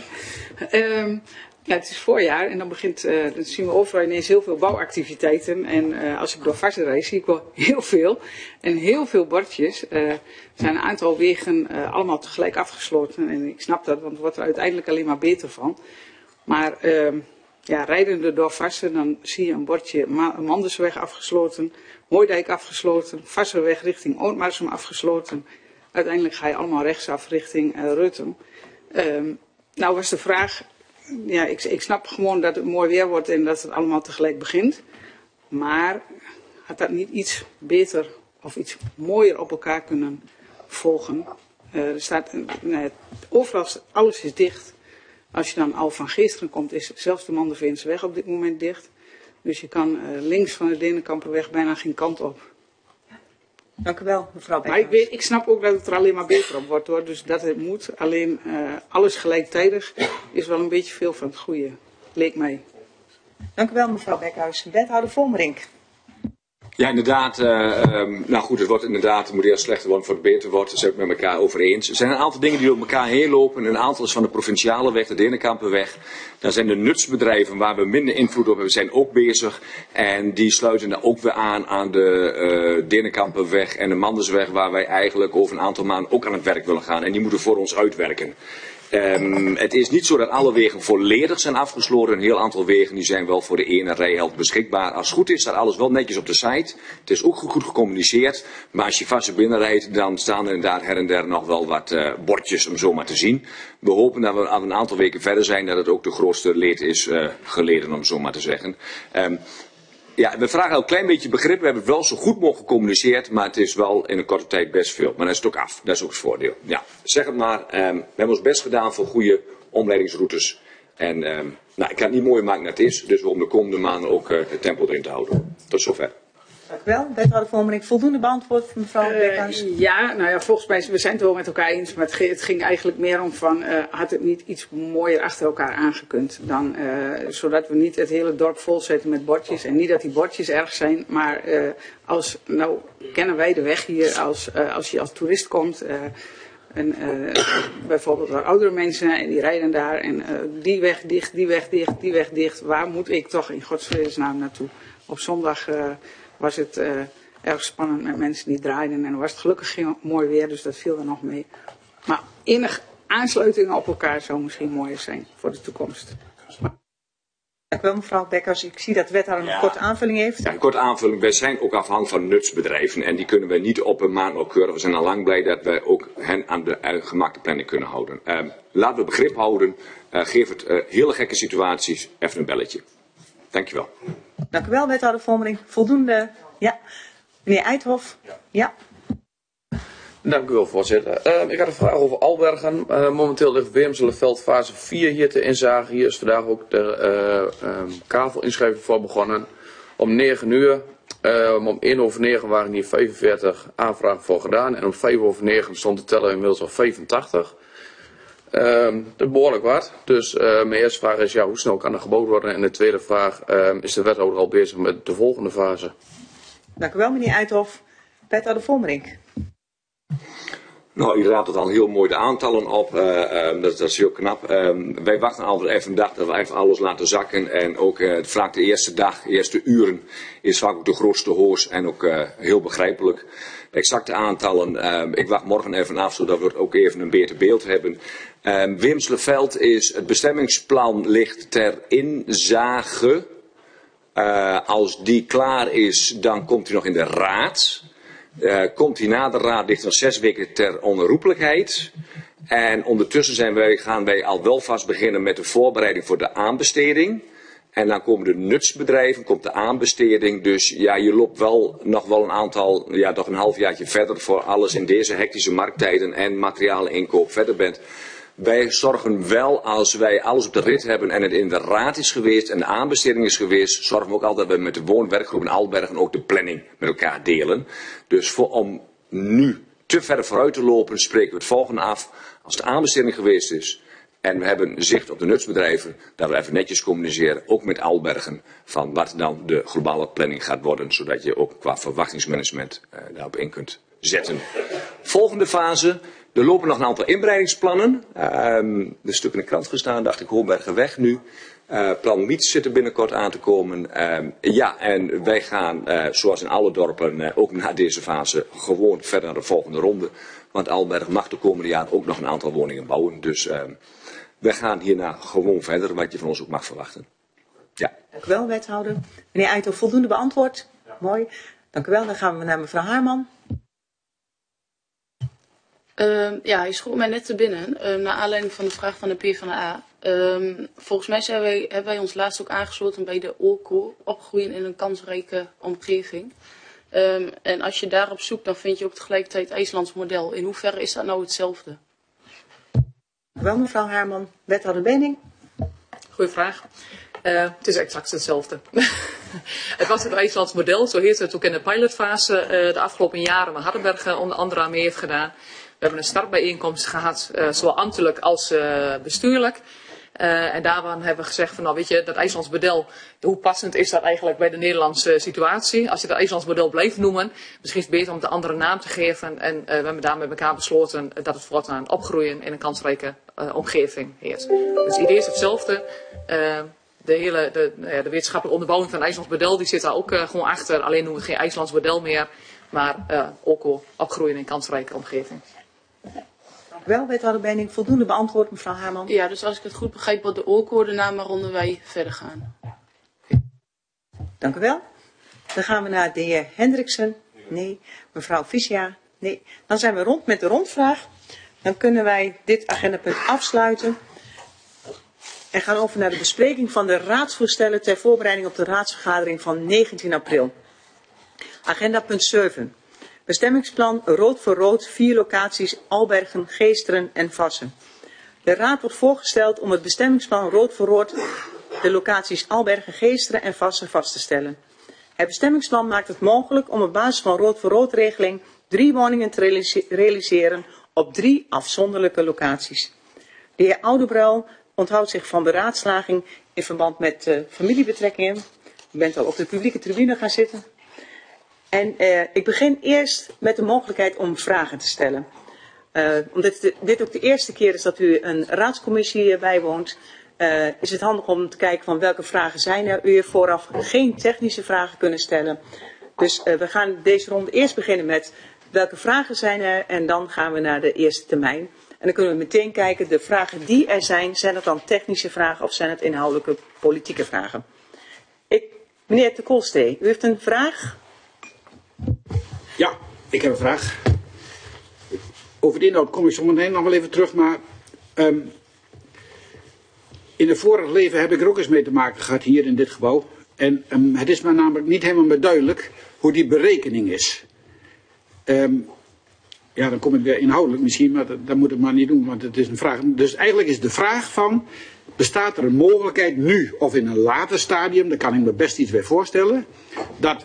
Um, ja, het is voorjaar en dan, begint, uh, dan zien we overal ineens heel veel bouwactiviteiten. En uh, als ik door Varsen rijd, zie ik wel heel veel. En heel veel bordjes. Uh, er zijn een aantal wegen uh, allemaal tegelijk afgesloten. En ik snap dat, want het wordt er uiteindelijk alleen maar beter van. Maar uh, ja, rijdende door Varsen, dan zie je een bordje Ma Mandersweg afgesloten. Hooidijk afgesloten. Varsenweg richting Ootmarsum afgesloten. Uiteindelijk ga je allemaal rechtsaf richting uh, Rutten. Um, nou was de vraag, ja, ik, ik snap gewoon dat het mooi weer wordt en dat het allemaal tegelijk begint. Maar had dat niet iets beter of iets mooier op elkaar kunnen volgen? Uh, er staat, uh, overal, alles is dicht. Als je dan al van Geesteren komt, is zelfs de Manderveenseweg op dit moment dicht. Dus je kan uh, links van de Denenkamperweg bijna geen kant op. Dank u wel, mevrouw Beckers. Maar ik, weet, ik snap ook dat het er alleen maar beter op wordt, hoor. Dus dat het moet. Alleen uh, alles gelijktijdig is wel een beetje veel van het goede, leek mij. Dank u wel, mevrouw Beckhuis. Wethouder Vonmerink. Ja, inderdaad. Uh, um, nou goed, het wordt inderdaad, het moet eerst slechter worden voor het beter wordt. Daar zijn we het met elkaar over eens. Er zijn een aantal dingen die door elkaar heen lopen. Een aantal is van de provinciale weg, de Denenkamperweg. Daar zijn de nutsbedrijven waar we minder invloed op hebben, zijn ook bezig. En die sluiten daar ook weer aan aan de uh, Denenkamperweg en de Mandersweg, waar wij eigenlijk over een aantal maanden ook aan het werk willen gaan. En die moeten voor ons uitwerken. Um, het is niet zo dat alle wegen volledig zijn afgesloten. Een heel aantal wegen die zijn wel voor de ene rijhelft beschikbaar. Als het goed is, staat alles wel netjes op de site. Het is ook goed gecommuniceerd. Maar als je vast er binnen rijdt, dan staan er inderdaad her en der nog wel wat uh, bordjes om zo maar te zien. We hopen dat we aan een aantal weken verder zijn, dat het ook de grootste leed is uh, geleden, om zo maar te zeggen. Um, Ja, we vragen al een klein beetje begrip. We hebben het wel zo goed mogelijk gecommuniceerd, maar het is wel in een korte tijd best veel. Maar dat is het ook af. Dat is ook het voordeel. Ja, zeg het maar. Um, we hebben ons best gedaan voor goede omleidingsroutes. En um, nou, ik kan het niet mooier maken dan het is. Dus we om de komende maanden ook uh, het tempo erin te houden. Tot zover. Dank u wel. Wethouder Vonmerink, voldoende beantwoord van mevrouw Beckhuis? Uh, ja, nou ja, volgens mij, we zijn het wel met elkaar eens. Maar het ging, het ging eigenlijk meer om van, uh, had het niet iets mooier achter elkaar aangekund. Dan, uh, zodat we niet het hele dorp vol zetten met bordjes. En niet dat die bordjes erg zijn, maar uh, als, nou kennen wij de weg hier als, uh, als je als toerist komt. Uh, En uh, bijvoorbeeld waar oudere mensen en die rijden daar en uh, die weg dicht, die weg dicht, die weg dicht. Waar moet ik toch in godsvredesnaam naartoe? Op zondag uh, was het uh, erg spannend met mensen die draaiden en was het gelukkig geen mooi weer, dus dat viel er nog mee. Maar enige aansluitingen op elkaar zou misschien mooier zijn voor de toekomst. Dank u wel, mevrouw Beckhuis. Ik zie dat wethouder een ja. korte aanvulling heeft. Ja, een korte aanvulling. Wij zijn ook afhankelijk van nutsbedrijven en die kunnen we niet op een maand nauwkeurig. We zijn al lang blij dat wij ook hen aan de uh, gemaakte planning kunnen houden. Uh, laten we begrip houden. Uh, geef het uh, hele gekke situaties even een belletje. Dankjewel. Dank u wel, wethouder Vonmerink. Voldoende. Ja. Meneer Eidhoff. Ja. ja. Dank u wel, voorzitter. Uh, ik had een vraag over Albergen. Uh, momenteel ligt Weemselenveld fase vier hier te inzagen. Hier is vandaag ook de uh, um, kavelinschrijving voor begonnen. Om negen uur. Uh, om één over negen waren hier vijfenveertig aanvragen voor gedaan. En om vijf over negen stond de teller inmiddels op vijfentachtig. Uh, dat is behoorlijk wat. Dus uh, mijn eerste vraag is, ja, hoe snel kan er gebouwd worden? En de tweede vraag, uh, is de wethouder al bezig met de volgende fase? Dank u wel, meneer Eidhoff. Wethouder Vonmerink. Nou, u raadt het al heel mooi de aantallen op. Uh, uh, dat, dat is heel knap. Uh, wij wachten altijd even een dag dat we even alles laten zakken. En ook uh, vaak de eerste dag, de eerste uren is vaak ook de grootste hoos en ook uh, heel begrijpelijk. Exacte aantallen, uh, ik wacht morgen even af, zodat we ook even een beter beeld hebben. Um, Wimslerveld is, het bestemmingsplan ligt ter inzage. Uh, als die klaar is, dan komt hij nog in de raad. Uh, komt hij na de raad, ligt nog zes weken ter onherroepelijkheid. En ondertussen zijn wij, gaan wij al wel vast beginnen met de voorbereiding voor de aanbesteding. En dan komen de nutsbedrijven, komt de aanbesteding. Dus ja, je loopt wel nog wel een aantal, ja, nog een halfjaartje verder voor alles in deze hectische markttijden en materiaaleninkoop verder bent. Wij zorgen wel, als wij alles op de rit hebben en het in de raad is geweest en de aanbesteding is geweest, zorgen we ook altijd dat we met de woonwerkgroep in Albergen ook de planning met elkaar delen. Dus voor, om nu te ver vooruit te lopen, spreken we het volgende af. Als de aanbesteding geweest is en we hebben zicht op de nutsbedrijven, dat we even netjes communiceren, ook met Albergen, van wat dan de globale planning gaat worden, zodat je ook qua verwachtingsmanagement uh, daarop in kunt zetten. Volgende fase. Er lopen nog een aantal inbreidingsplannen. Um, de stuk in de krant gestaan, dacht ik, Hoornbergerweg nu. Uh, plan Miets zit er binnenkort aan te komen. Um, ja, en wij gaan, uh, zoals in alle dorpen, uh, ook na deze fase gewoon verder naar de volgende ronde. Want Alberg mag de komende jaren ook nog een aantal woningen bouwen. Dus uh, wij gaan hierna gewoon verder, wat je van ons ook mag verwachten. Ja. Dank u wel, wethouder. Meneer Eitel, voldoende beantwoord. Ja. Mooi. Dank u wel. Dan gaan we naar mevrouw Haarman. Uh, ja, hij schoot mij net te binnen, uh, naar aanleiding van de vraag van de PvdA. Uh, volgens mij zijn wij, hebben wij ons laatst ook aangesloten bij de O C O, opgroeien in een kansrijke omgeving. Um, en als je daarop zoekt, dan vind je ook tegelijkertijd IJslands model. In hoeverre is dat nou hetzelfde? Wel, mevrouw Haarman. Wethouder Benning. Goeie vraag. Uh, het is exact hetzelfde. Het was het IJslands model, zo heette het ook in de pilotfase uh, de afgelopen jaren, waar Hardenberg onder andere aan mee heeft gedaan. We hebben een startbijeenkomst gehad, uh, zowel ambtelijk als uh, bestuurlijk. Uh, en daarvan hebben we gezegd van, nou weet je, dat IJslands model, hoe passend is dat eigenlijk bij de Nederlandse situatie? Als je dat IJslands model blijft noemen, misschien is het beter om het een andere naam te geven. En uh, we hebben daar met elkaar besloten dat het voortaan opgroeien in een kansrijke uh, omgeving heet. Dus het idee is hetzelfde. Uh, De hele de, de wetenschappelijke onderbouwing van het IJslands model, die zit daar ook uh, gewoon achter. Alleen noemen we het geen IJslands model meer, maar uh, ook al opgroeien in een kansrijke omgeving. Dank u wel, wethouder Benning. Voldoende beantwoord, mevrouw Haarman. Ja, dus als ik het goed begrijp, wordt de O C O de naam waaronder wij verder gaan. Dank u wel. Dan gaan we naar de heer Hendriksen. Nee. Mevrouw Vicia. Nee. Dan zijn we rond met de rondvraag. Dan kunnen wij dit agendapunt afsluiten. En gaan over naar de bespreking van de raadsvoorstellen ter voorbereiding op de raadsvergadering van negentien april. Agenda punt zeven. Bestemmingsplan Rood voor Rood, vier locaties Albergen, Geesteren en Vassen. De raad wordt voorgesteld om het bestemmingsplan Rood voor Rood, de locaties Albergen, Geesteren en Vassen vast te stellen. Het bestemmingsplan maakt het mogelijk om op basis van Rood voor Rood regeling drie woningen te realiseren op drie afzonderlijke locaties. De heer Oudebruil onthoudt zich van beraadslaging in verband met uh, familiebetrekkingen. U bent al op de publieke tribune gaan zitten. En uh, ik begin eerst met de mogelijkheid om vragen te stellen. Uh, omdat de, dit ook de eerste keer is dat u een raadscommissie bijwoont, uh, is het handig om te kijken van welke vragen zijn er. U heeft vooraf geen technische vragen kunnen stellen. Dus uh, we gaan deze ronde eerst beginnen met welke vragen zijn er en dan gaan we naar de eerste termijn. En dan kunnen we meteen kijken, de vragen die er zijn, zijn het dan technische vragen of zijn het inhoudelijke politieke vragen? Ik, meneer de Koolstee, u heeft een vraag? Ja, ik heb een vraag. Over de inhoud kom ik zo meteen nog wel even terug, maar um, in het vorige leven heb ik er ook eens mee te maken gehad hier in dit gebouw. En um, het is me namelijk niet helemaal meer duidelijk hoe die berekening is. Um, Ja, dan kom ik weer inhoudelijk misschien, maar dat, dat moet ik maar niet doen, want het is een vraag. Dus eigenlijk is de vraag van, bestaat er een mogelijkheid nu of in een later stadium, daar kan ik me best iets bij voorstellen, dat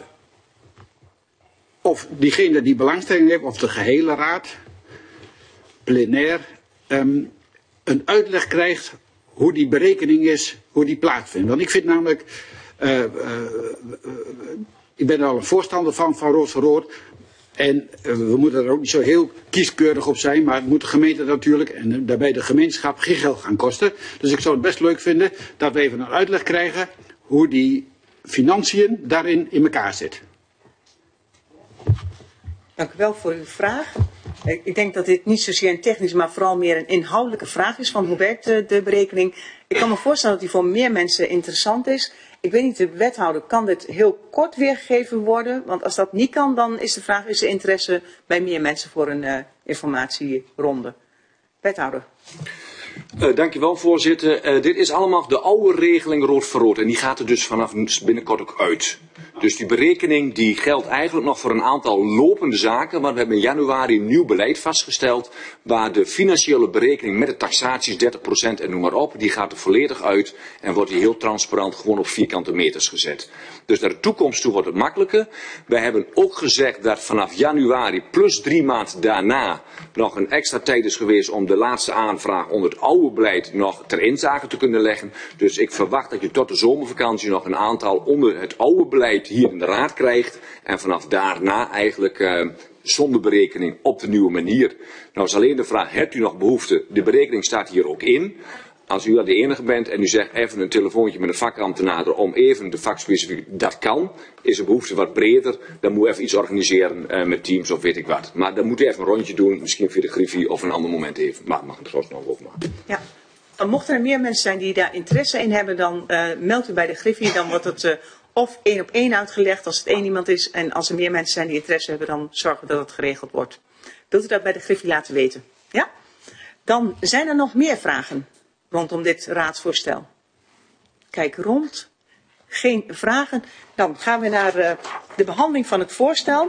of diegene die belangstelling heeft, of de gehele raad, plenair, um, een uitleg krijgt hoe die berekening is, hoe die plaatsvindt. Want ik vind namelijk, uh, uh, uh, ik ben er al een voorstander van, van Rood voor Rood. En uh, we moeten er ook niet zo heel kieskeurig op zijn, maar het moet de gemeente natuurlijk en daarbij de gemeenschap geen geld gaan kosten. Dus ik zou het best leuk vinden dat we even een uitleg krijgen hoe die financiën daarin in elkaar zitten. Dank u wel voor uw vraag. Ik denk dat dit niet zozeer een technisch, maar vooral meer een inhoudelijke vraag is van hoe werkt de, de berekening. Ik kan me voorstellen dat die voor meer mensen interessant is. Ik weet niet, de wethouder, kan dit heel kort weergegeven worden? Want als dat niet kan, dan is de vraag, is er interesse bij meer mensen voor een uh, informatieronde? Wethouder. Uh, dankjewel, voorzitter. Uh, dit is allemaal de oude regeling rood voor rood en die gaat er dus vanaf binnenkort ook uit. Dus die berekening die geldt eigenlijk nog voor een aantal lopende zaken, want we hebben in januari een nieuw beleid vastgesteld waar de financiële berekening met de taxaties dertig procent en noem maar op, die gaat er volledig uit en wordt die heel transparant gewoon op vierkante meters gezet. Dus naar de toekomst toe wordt het makkelijker. Wij hebben ook gezegd dat vanaf januari plus drie maanden daarna nog een extra tijd is geweest om de laatste aanvraag onder het oude beleid nog ter inzage te kunnen leggen. Dus ik verwacht dat je tot de zomervakantie nog een aantal onder het oude beleid hier in de raad krijgt. En vanaf daarna eigenlijk uh, zonder berekening op de nieuwe manier. Nou is alleen de vraag, hebt u nog behoefte? De berekening staat hier ook in. Als u al de enige bent en u zegt even een telefoontje met een vakambtenaar om even de vakspecifiek, dat kan. Is de behoefte wat breder, dan moet u even iets organiseren uh, met Teams of weet ik wat. Maar dan moet u even een rondje doen, misschien via de Griffie of een ander moment even. Maar mag het trouwens nog over maken. Ja. Dan mochten er meer mensen zijn die daar interesse in hebben, dan uh, meldt u bij de Griffie. Dan wordt het uh, of één op één uitgelegd als het één iemand is. En als er meer mensen zijn die interesse hebben, dan zorgen we dat het geregeld wordt. Wilt u dat bij de Griffie laten weten? Ja? Dan zijn er nog meer vragen rondom dit raadsvoorstel. Kijk rond. Geen vragen. Dan gaan we naar uh, de behandeling van het voorstel.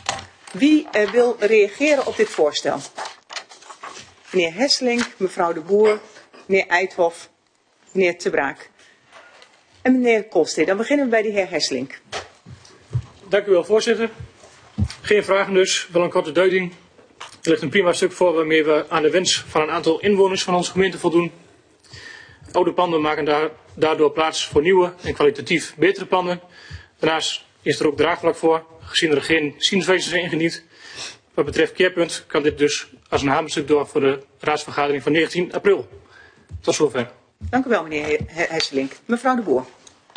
Wie uh, wil reageren op dit voorstel? Meneer Hesselink, mevrouw De Boer, meneer Eithoff, meneer Te Braak. En meneer Koolstede. Dan beginnen we bij de heer Hesselink. Dank u wel, voorzitter. Geen vragen dus, wel een korte duiding. Er ligt een prima stuk voor waarmee we aan de wens van een aantal inwoners van onze gemeente voldoen. Oude panden maken daar, daardoor plaats voor nieuwe en kwalitatief betere panden. Daarnaast is er ook draagvlak voor, gezien er geen zienswijzers zijn ingediend. Wat betreft keerpunt kan dit dus als een hamerstuk door voor de raadsvergadering van negentien april. Tot zover. Dank u wel, meneer Hesselink. Mevrouw De Boer.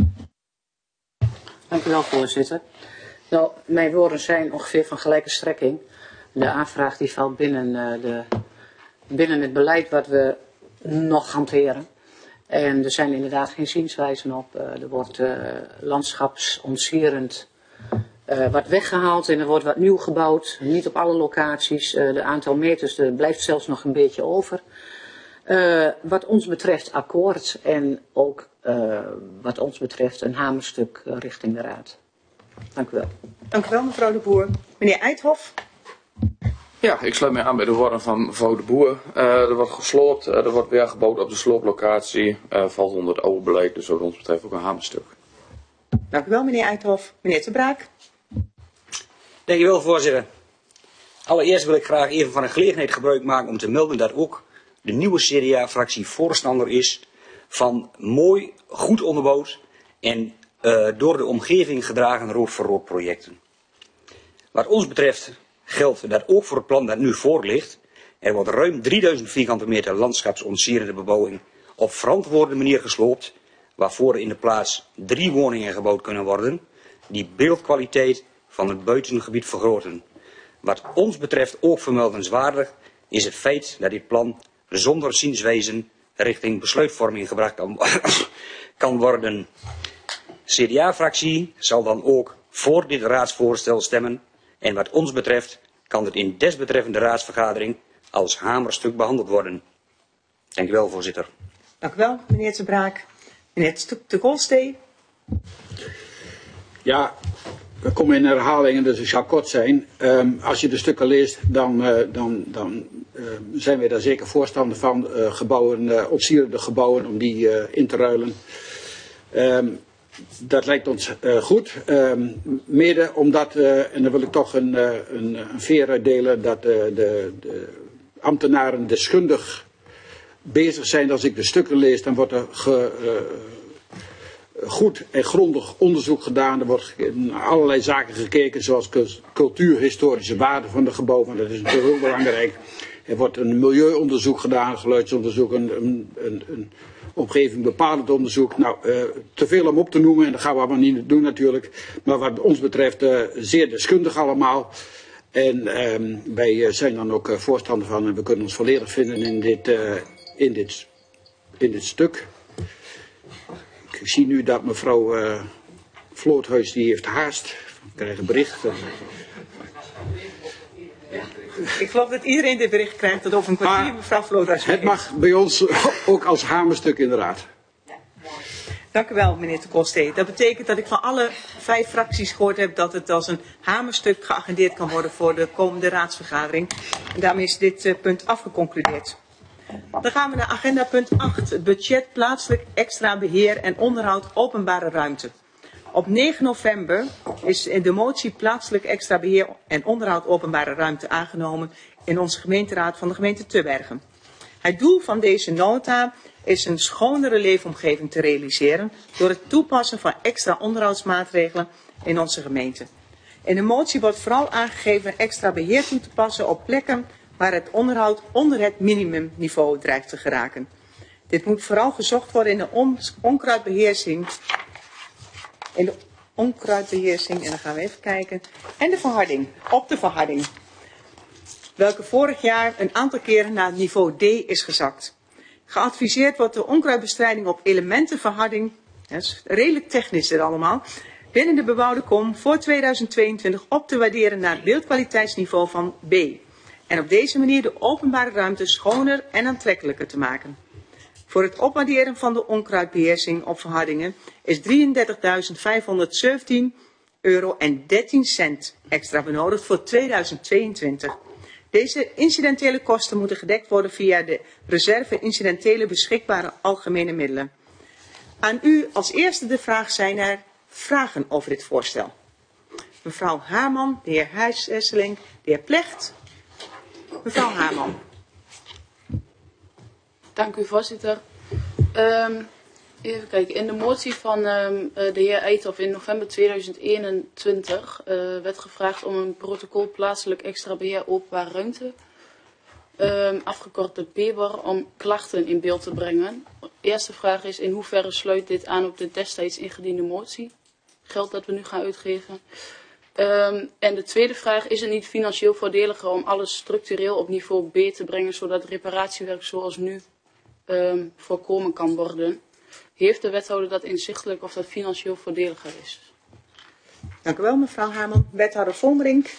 Dank u wel, voorzitter. Nou, mijn woorden zijn ongeveer van gelijke strekking. De aanvraag die valt binnen, uh, de, binnen het beleid wat we nog hanteren. En er zijn inderdaad geen zienswijzen op. Uh, er wordt uh, landschapsontzierend uh, wat weggehaald en er wordt wat nieuw gebouwd. Niet op alle locaties. Uh, de aantal meters er blijft zelfs nog een beetje over. Uh, wat ons betreft akkoord en ook uh, wat ons betreft een hamerstuk uh, richting de raad. Dank u wel. Dank u wel, mevrouw De Boer. Meneer Eithoff. Ja, ik sluit mij aan bij de woorden van mevrouw De Boer. Uh, er wordt gesloopt, uh, er wordt weer gebouwd op de slooplocatie. Uh, valt onder het oude beleid, dus wat ons betreft ook een hamerstuk. Dank u wel, meneer Eithoff. Meneer Te Braak. Dank u wel, voorzitter. Allereerst wil ik graag even van een gelegenheid gebruik maken om te melden dat ook de nieuwe C D A-fractie voorstander is van mooi, goed onderbouwd en uh, door de omgeving gedragen rood voor rood projecten. Wat ons betreft geldt dat ook voor het plan dat nu voor ligt. Er wordt ruim drieduizend vierkante meter landschapsontzierende bebouwing op verantwoorde manier gesloopt, waarvoor in de plaats drie woningen gebouwd kunnen worden, die beeldkwaliteit van het buitengebied vergroten. Wat ons betreft ook vermeldenswaardig is het feit dat dit plan zonder zienswijzen richting besluitvorming gebracht kan, kan worden. C D A-fractie zal dan ook voor dit raadsvoorstel stemmen en wat ons betreft kan het in desbetreffende raadsvergadering als hamerstuk behandeld worden. Dank u wel, voorzitter. Dank u wel, meneer Te Braak. Meneer Te Koolstede. Ja, we komen in herhalingen, dus ik zal kort zijn. Um, als je de stukken leest, dan, uh, dan, dan uh, zijn wij daar zeker voorstander van. Uh, gebouwen, uh, ontzierende gebouwen, om die uh, in te ruilen. Um, dat lijkt ons uh, goed. Um, mede omdat, uh, en dan wil ik toch een, uh, een, een veer uitdelen, dat uh, de, de ambtenaren deskundig bezig zijn. Als ik de stukken lees, dan wordt er ge, uh, goed en grondig onderzoek gedaan. Er wordt naar allerlei zaken gekeken, zoals cultuurhistorische waarde van de gebouw, want dat is natuurlijk heel belangrijk. Er wordt een milieuonderzoek gedaan, geluidsonderzoek, een, een, een, een omgeving bepalend onderzoek. Nou, uh, te veel om op te noemen en dat gaan we allemaal niet doen natuurlijk. Maar wat ons betreft uh, zeer deskundig allemaal. En um, wij uh, zijn dan ook uh, voorstander van en we kunnen ons volledig vinden in dit, uh, in dit, in dit stuk. Ik zie nu dat mevrouw uh, Vloothuis die heeft haast. We krijgen berichten. Ik geloof dat iedereen dit bericht krijgt dat over een kwartier maar mevrouw Vloothuis. Het mag bij ons ook als hamerstuk in de raad. Dank u wel, meneer de Coste. Dat betekent dat ik van alle vijf fracties gehoord heb dat het als een hamerstuk geagendeerd kan worden voor de komende raadsvergadering. En daarmee is dit uh, punt afgeconcludeerd. Dan gaan we naar agenda punt acht, het budget plaatselijk extra beheer en onderhoud openbare ruimte. Op negen november is de motie plaatselijk extra beheer en onderhoud openbare ruimte aangenomen in onze gemeenteraad van de gemeente Tubbergen. Het doel van deze nota is een schonere leefomgeving te realiseren door het toepassen van extra onderhoudsmaatregelen in onze gemeente. In de motie wordt vooral aangegeven extra beheer toe te passen op plekken waar het onderhoud onder het minimumniveau dreigt te geraken. Dit moet vooral gezocht worden in de on onkruidbeheersing, in de onkruidbeheersing, en dan gaan we even kijken, en de verharding, op de verharding, welke vorig jaar een aantal keren naar niveau D is gezakt. Geadviseerd wordt de onkruidbestrijding op elementenverharding, dat is redelijk technisch dit allemaal, binnen de bebouwde kom voor tweeduizend tweeëntwintig op te waarderen naar het beeldkwaliteitsniveau van B. En op deze manier de openbare ruimte schoner en aantrekkelijker te maken. Voor het opwaarderen van de onkruidbeheersing op verhardingen is drieëndertigduizend vijfhonderdzeventien euro en dertien cent extra benodigd voor tweeduizend tweeëntwintig. Deze incidentele kosten moeten gedekt worden via de reserve incidentele beschikbare algemene middelen. Aan u als eerste de vraag: zijn er vragen over dit voorstel? Mevrouw Haarman, de heer Hesselink, de heer Plecht. Mevrouw Haarman. Dank u, voorzitter. Um, even kijken. In de motie van um, de heer Eijthoff in november tweeduizend eenentwintig uh, werd gevraagd om een protocol plaatselijk extra beheer openbare ruimte, um, afgekort de P B O R, om klachten in beeld te brengen. De eerste vraag is: in hoeverre sluit dit aan op de destijds ingediende motie? Geld dat we nu gaan uitgeven. Um, en de tweede vraag: is het niet financieel voordeliger om alles structureel op niveau B te brengen, zodat reparatiewerk zoals nu um, voorkomen kan worden? Heeft de wethouder dat inzichtelijk of dat financieel voordeliger is? Dank u wel, mevrouw Haarman. Wethouder Vonbrink.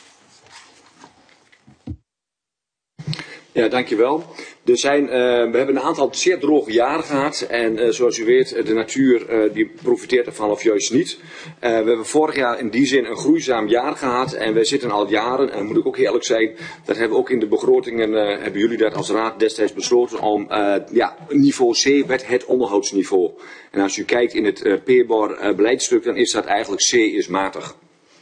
Ja, dankjewel. Er zijn, uh, we hebben een aantal zeer droge jaren gehad en uh, zoals u weet, de natuur uh, die profiteert ervan of juist niet. Uh, we hebben vorig jaar in die zin een groeizaam jaar gehad en wij zitten al jaren, en moet ik ook eerlijk zijn, dat hebben we ook in de begrotingen, uh, hebben jullie dat als raad destijds besloten om, uh, ja, niveau C werd het onderhoudsniveau. En als u kijkt in het uh, P B O R uh, beleidstuk, dan is dat eigenlijk C is matig.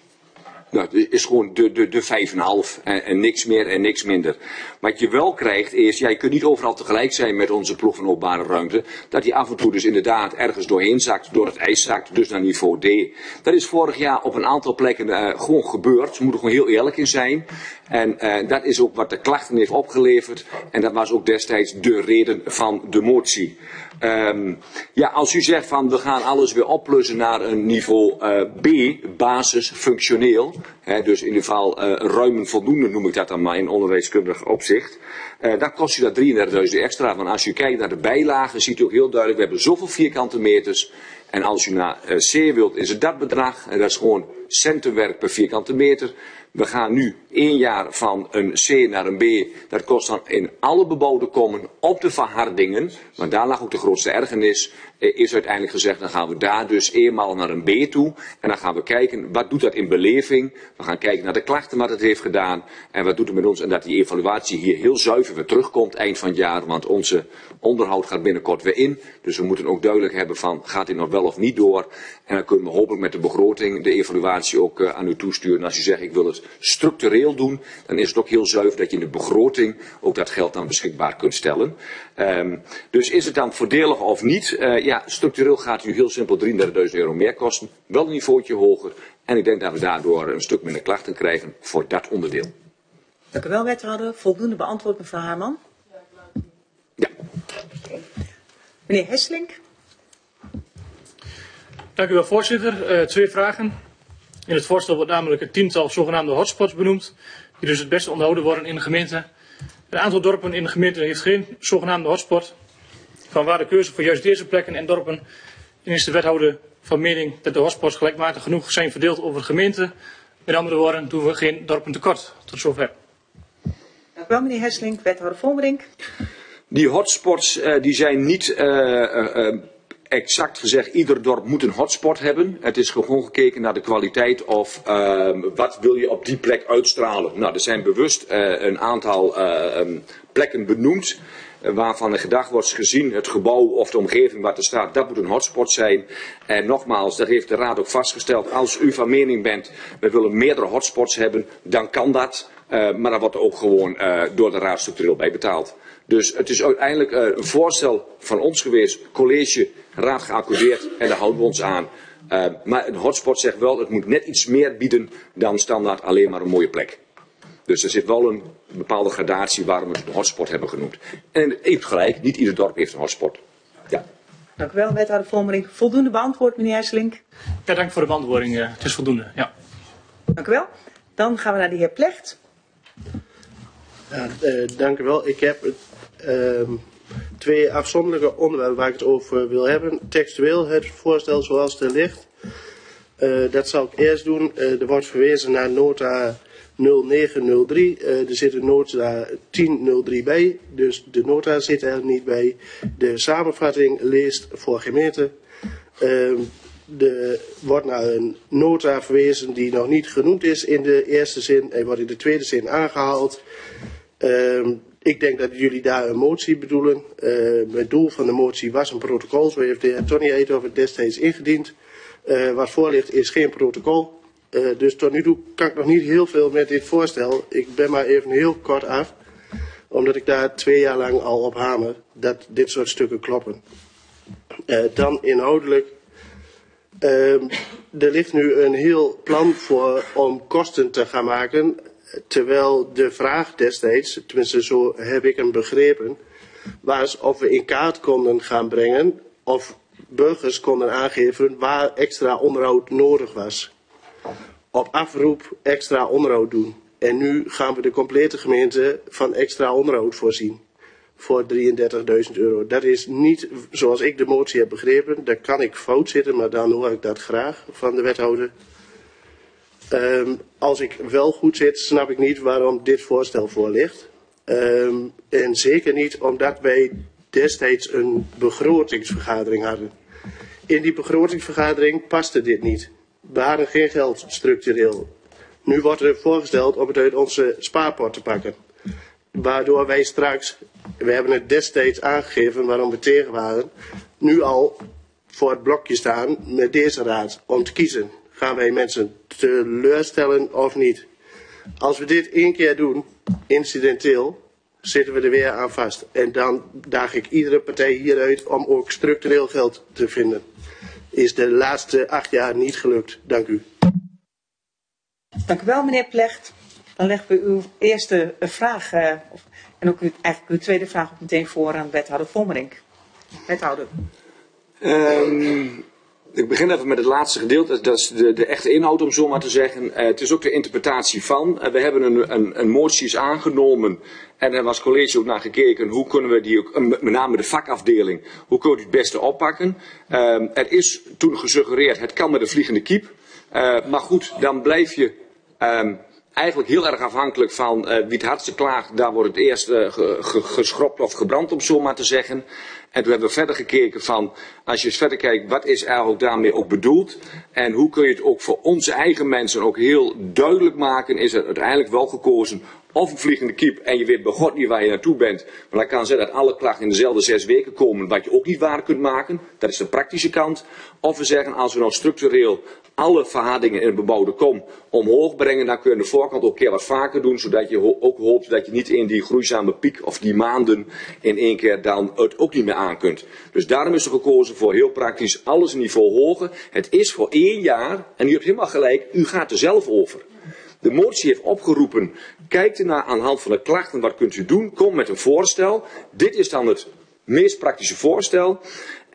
Nou, het is gewoon de, de, de vijf komma vijf en, en niks meer en niks minder. Wat je wel krijgt is, ja, je kunt niet overal tegelijk zijn met onze ploeg van openbare ruimte. Dat die af en toe dus inderdaad ergens doorheen zakt, door het ijs zakt, dus naar niveau D. Dat is vorig jaar op een aantal plekken uh, gewoon gebeurd. We moeten gewoon heel eerlijk in zijn. En uh, dat is ook wat de klachten heeft opgeleverd. En dat was ook destijds de reden van de motie. Um, ja, als u zegt van we gaan alles weer opplussen naar een niveau uh, B, basis, functioneel. Hè, dus in ieder geval uh, ruim en voldoende noem ik dat dan maar in onderwijskundig opzicht. Uh, dan kost u dat drieëndertigduizend extra. Want als u kijkt naar de bijlagen ziet u ook heel duidelijk, we hebben zoveel vierkante meters. En als u naar uh, C wilt is het dat bedrag. En dat is gewoon centenwerk per vierkante meter. We gaan nu één jaar van een C naar een B. Dat kost dan in alle bebouwde kommen op de verhardingen. Maar daar lag ook de grootste ergernis. Is uiteindelijk gezegd, dan gaan we daar dus eenmaal naar een B toe. En dan gaan we kijken, wat doet dat in beleving? We gaan kijken naar de klachten, wat het heeft gedaan. En wat doet het met ons? En dat die evaluatie hier heel zuiver weer terugkomt eind van het jaar. Want onze onderhoud gaat binnenkort weer in. Dus we moeten ook duidelijk hebben van, gaat dit nog wel of niet door? En dan kunnen we hopelijk met de begroting de evaluatie ook uh, aan u toesturen. En als u zegt, ik wil het structureel doen, dan is het ook heel zuiver dat je in de begroting ook dat geld dan beschikbaar kunt stellen. Um, dus is het dan voordelig of niet? Uh, ja, structureel gaat u heel simpel drieëndertigduizend euro meer kosten. Wel een niveautje hoger. En ik denk dat we daardoor een stuk minder klachten krijgen voor dat onderdeel. Dank u wel, wethouder. Voldoende beantwoord, mevrouw Haarman. Ja. Okay. Meneer Hesselink. Dank u wel, voorzitter. Uh, twee vragen. In het voorstel wordt namelijk een tiental zogenaamde hotspots benoemd, die dus het beste onderhouden worden in de gemeente. Een aantal dorpen in de gemeente heeft geen zogenaamde hotspot. Vanwaar de keuze voor juist deze plekken en dorpen. En is de wethouder van mening dat de hotspots gelijkmatig genoeg zijn verdeeld over de gemeente. Met andere woorden doen we geen dorpen tekort. Tot zover. Dank u wel, meneer Hesselink. Wethouder Vonbrink. Die hotspots uh, die zijn niet uh, uh, uh, exact gezegd, ieder dorp moet een hotspot hebben. Het is gewoon gekeken naar de kwaliteit of uh, wat wil je op die plek uitstralen. Nou, er zijn bewust uh, een aantal uh, um, plekken benoemd. Waarvan er gedacht wordt gezien het gebouw of de omgeving waar er staat, dat moet een hotspot zijn. En nogmaals, dat heeft de Raad ook vastgesteld. Als u van mening bent, we willen meerdere hotspots hebben, dan kan dat. Uh, maar dan wordt er ook gewoon uh, door de Raad structureel bij betaald. Dus het is uiteindelijk uh, een voorstel van ons geweest, college, Raad geaccordeerd en daar houden we ons aan. Uh, maar een hotspot zegt wel, het moet net iets meer bieden dan standaard alleen maar een mooie plek. Dus er zit wel een bepaalde gradatie waarom we het een hotspot hebben genoemd. En u hebt gelijk, niet ieder dorp heeft een hotspot. Ja. Dank u wel, wethouder Vonbrink. Voldoende beantwoord, meneer Hesselink? Ja, dank voor de beantwoording. Uh, het is voldoende. Ja. Dank u wel. Dan gaan we naar de heer Plecht. Ja, uh, dank u wel. Ik heb uh, twee afzonderlijke onderwerpen waar ik het over wil hebben. Textueel het voorstel zoals het er ligt. Uh, dat zal ik eerst doen. Uh, er wordt verwezen naar nota nul negen nul drie. Uh, er zit een nota tien nul drie bij. Dus de nota zit er niet bij. De samenvatting leest voor gemeente. Uh, Er wordt naar een nota verwezen die nog niet genoemd is in de eerste zin en wordt in de tweede zin aangehaald. Uh, ik denk dat jullie daar een motie bedoelen. Uh, het doel van de motie was een protocol, zo heeft de heer Tony Eethoven destijds ingediend. Uh, wat voor ligt is geen protocol. Uh, dus tot nu toe kan ik nog niet heel veel met dit voorstel. Ik ben maar even heel kort af, omdat ik daar twee jaar lang al op hamer dat dit soort stukken kloppen. Uh, dan inhoudelijk. Uh, er ligt nu een heel plan voor om kosten te gaan maken, terwijl de vraag destijds, tenminste zo heb ik hem begrepen, was of we in kaart konden gaan brengen of burgers konden aangeven waar extra onderhoud nodig was. Op afroep extra onderhoud doen. En nu gaan we de complete gemeente van extra onderhoud voorzien. Voor drieëndertigduizend euro. Dat is niet zoals ik de motie heb begrepen. Daar kan ik fout zitten, maar dan hoor ik dat graag van de wethouder. Um, als ik wel goed zit, snap ik niet waarom dit voorstel voor ligt. Um, en zeker niet omdat wij destijds een begrotingsvergadering hadden. In die begrotingsvergadering paste dit niet. We hadden geen geld structureel. Nu wordt er voorgesteld om het uit onze spaarpot te pakken. Waardoor wij straks, we hebben het destijds aangegeven waarom we tegen waren, nu al voor het blokje staan met deze raad om te kiezen. Gaan wij mensen teleurstellen of niet? Als we dit één keer doen, incidenteel, zitten we er weer aan vast. En dan daag ik iedere partij hieruit om ook structureel geld te vinden. Is de laatste acht jaar niet gelukt. Dank u. Dank u wel, meneer Plecht. Dan leggen we uw eerste vraag uh, en ook uw, eigenlijk uw tweede vraag ook meteen voor aan wethouder Vonbrink. Wethouder. Um, ik begin even met het laatste gedeelte, dat is de, de echte inhoud om zo maar te zeggen. Uh, het is ook de interpretatie van. Uh, we hebben een, een, een moties aangenomen en er was college ook naar gekeken hoe kunnen we die ook, uh, met name de vakafdeling, hoe kunnen we die het beste oppakken. Uh, er is toen gesuggereerd, het kan met een vliegende kiep. Uh, maar goed, dan blijf je um, eigenlijk heel erg afhankelijk van uh, wie het hardste klaagt. Daar wordt het eerst uh, ge, ge, geschropt of gebrand, om zo maar te zeggen. En toen hebben we verder gekeken van, als je eens verder kijkt, wat is eigenlijk daarmee ook bedoeld? En hoe kun je het ook voor onze eigen mensen ook heel duidelijk maken, is er uiteindelijk wel gekozen of een vliegende kiep en je weet bij God niet waar je naartoe bent. Maar dan kan zijn dat alle klachten in dezelfde zes weken komen, wat je ook niet waar kunt maken. Dat is de praktische kant. Of we zeggen, als we nou structureel alle verhardingen in een bebouwde kom omhoog brengen, dan kun je aan de voorkant ook een keer wat vaker doen, zodat je ho ook hoopt dat je niet in die groeizame piek of die maanden in één keer dan het ook niet meer aan kunt. Dus daarom is er gekozen voor heel praktisch alles een niveau hoger. Het is voor één jaar, en u hebt helemaal gelijk, u gaat er zelf over. De motie heeft opgeroepen, kijk ernaar aan de hand van de klachten, wat kunt u doen, kom met een voorstel. Dit is dan het meest praktische voorstel.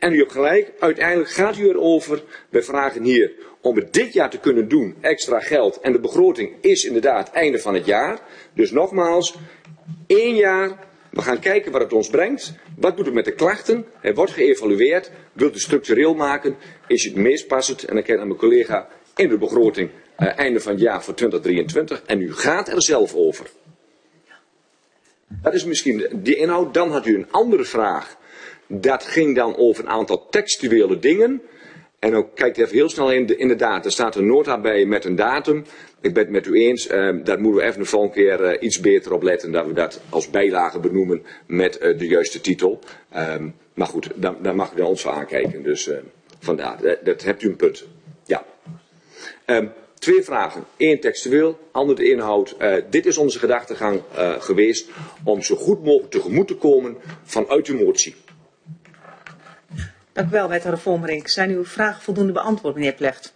En u hebt gelijk, uiteindelijk gaat u erover. We vragen hier om het dit jaar te kunnen doen, extra geld. En de begroting is inderdaad einde van het jaar. Dus nogmaals, één jaar. We gaan kijken wat het ons brengt. Wat doet het met de klachten? Er wordt geëvalueerd. Wilt u structureel maken? Is het meest passend? En dan kijk ik aan mijn collega in de begroting uh, einde van het jaar voor twintig drieëntwintig. En u gaat er zelf over. Dat is misschien de inhoud. Dan had u een andere vraag. Dat ging dan over een aantal textuele dingen. En dan kijkt even heel snel in. De, inderdaad, er staat een nota bij met een datum. Ik ben het met u eens. Uh, daar moeten we even de volgende keer uh, iets beter op letten. Dat we dat als bijlage benoemen met uh, de juiste titel. Um, maar goed, daar, daar mag u dan ons voor aankijken. Dus uh, vandaar, dat, dat hebt u een punt. Ja. Um, twee vragen. Eén textueel, ander de inhoud. Uh, dit is onze gedachtegang uh, geweest om zo goed mogelijk tegemoet te komen vanuit de motie. Dank u wel, wethouder Vonbrink. Zijn uw vragen voldoende beantwoord, meneer Plecht?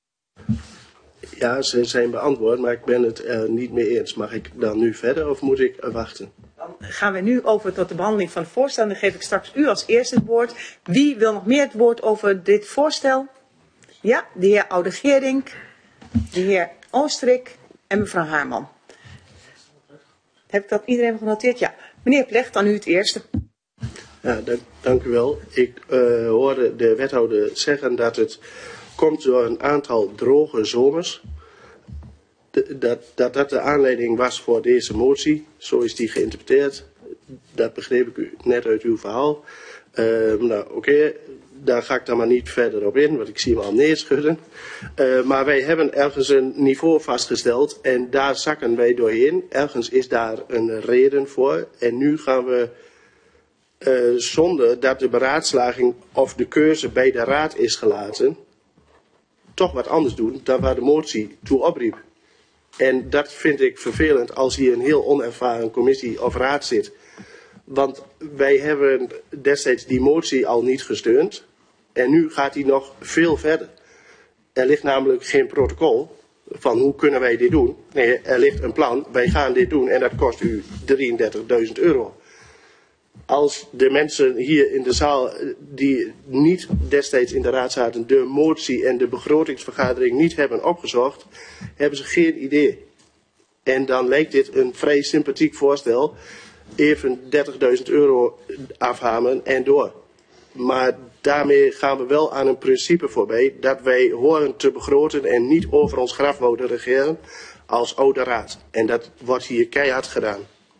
Ja, ze zijn beantwoord, maar ik ben het er niet mee eens. Mag ik dan nu verder of moet ik wachten? Dan gaan we nu over tot de behandeling van het voorstel. Dan geef ik straks u als eerste het woord. Wie wil nog meer het woord over dit voorstel? Ja, de heer Oude-Geerdink, de heer Oostrik en mevrouw Haarman. Heb ik dat iedereen genoteerd? Ja. Meneer Plecht, dan u het eerste. Ja, dank, dank u wel. Ik uh, hoorde de wethouder zeggen dat het komt door een aantal droge zomers. De, dat, dat dat de aanleiding was voor deze motie. Zo is die geïnterpreteerd. Dat begreep ik u net uit uw verhaal. Uh, nou, oké, okay, daar ga ik dan maar niet verder op in, want ik zie hem al neerschudden. Uh, maar wij hebben ergens een niveau vastgesteld en daar zakken wij doorheen. Ergens is daar een reden voor. En nu gaan we, uh, zonder dat de beraadslaging of de keuze bij de raad is gelaten, toch wat anders doen dan waar de motie toe opriep. En dat vind ik vervelend als hier een heel onervaren commissie of raad zit. Want wij hebben destijds die motie al niet gesteund. En nu gaat die nog veel verder. Er ligt namelijk geen protocol van hoe kunnen wij dit doen. Nee, er ligt een plan, wij gaan dit doen en dat kost u drieëndertigduizend euro. Als de mensen hier in de zaal die niet destijds in de raad zaten de motie en de begrotingsvergadering niet hebben opgezocht, hebben ze geen idee. En dan lijkt dit een vrij sympathiek voorstel. Even dertigduizend euro afhamen en door. Maar daarmee gaan we wel aan een principe voorbij dat wij horen te begroten en niet over ons graf wouden regeren als oude raad. En dat wordt hier keihard gedaan.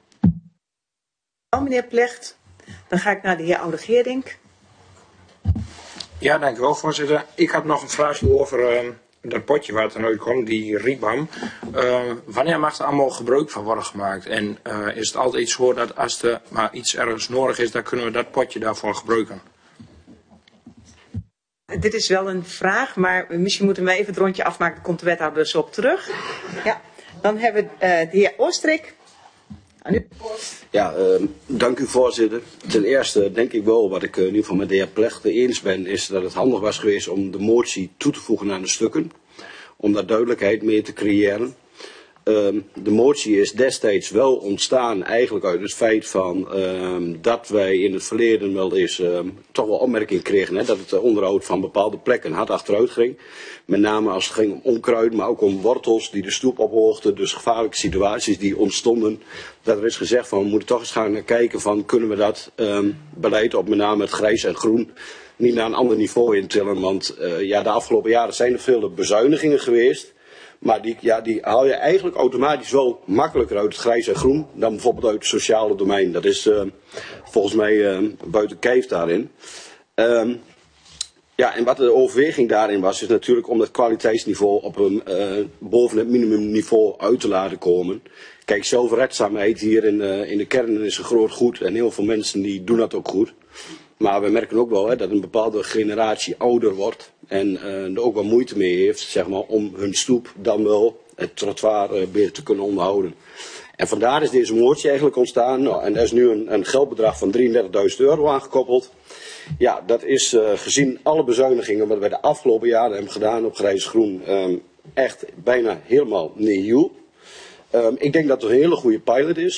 Meneer Plecht, dan ga ik naar de heer Oude-Geerdink. Ja, dank u wel, voorzitter. Ik had nog een vraagje over uh, dat potje waar het dan uitkomt, die R I B A M. Uh, wanneer mag er allemaal gebruik van worden gemaakt? En uh, is het altijd zo dat als er maar iets ergens nodig is, dan kunnen we dat potje daarvoor gebruiken? Dit is wel een vraag, maar misschien moeten we even het rondje afmaken. Dan komt de wethouder dus op terug. Ja, dan hebben we uh, de heer Oostrik. Ja, uh, dank u voorzitter. Ten eerste denk ik wel, wat ik uh, in ieder geval met de heer Plecht eens ben, is dat het handig was geweest om de motie toe te voegen aan de stukken. Om daar duidelijkheid mee te creëren. Uh, de motie is destijds wel ontstaan eigenlijk uit het feit van uh, dat wij in het verleden wel eens uh, toch wel opmerking kregen, hè, dat het onderhoud van bepaalde plekken hard achteruit ging. Met name als het ging om onkruid, maar ook om wortels die de stoep ophoogden, dus gevaarlijke situaties die ontstonden. Dat er is gezegd van we moeten toch eens gaan kijken van kunnen we dat um, beleid op met name het grijs en groen niet naar een ander niveau intillen. Want uh, ja, de afgelopen jaren zijn er veel bezuinigingen geweest. Maar die, ja, die haal je eigenlijk automatisch wel makkelijker uit het grijs en groen dan bijvoorbeeld uit het sociale domein. Dat is uh, volgens mij uh, buiten kijf daarin. Um, ja, en wat de overweging daarin was, is natuurlijk om dat kwaliteitsniveau op een, uh, boven het minimumniveau uit te laten komen. Kijk, zelfredzaamheid hier in, uh, in de kern is een groot goed en heel veel mensen die doen dat ook goed. Maar we merken ook wel hè, dat een bepaalde generatie ouder wordt en uh, er ook wel moeite mee heeft zeg maar, om hun stoep dan wel het trottoir uh, beter te kunnen onderhouden. En vandaar is deze motie eigenlijk ontstaan. Nou, en er is nu een, een geldbedrag van drieëndertigduizend euro aangekoppeld. Ja, dat is uh, gezien alle bezuinigingen wat wij de afgelopen jaren hebben gedaan op grijs-groen um, echt bijna helemaal nihil. Um, ik denk dat het een hele goede pilot is.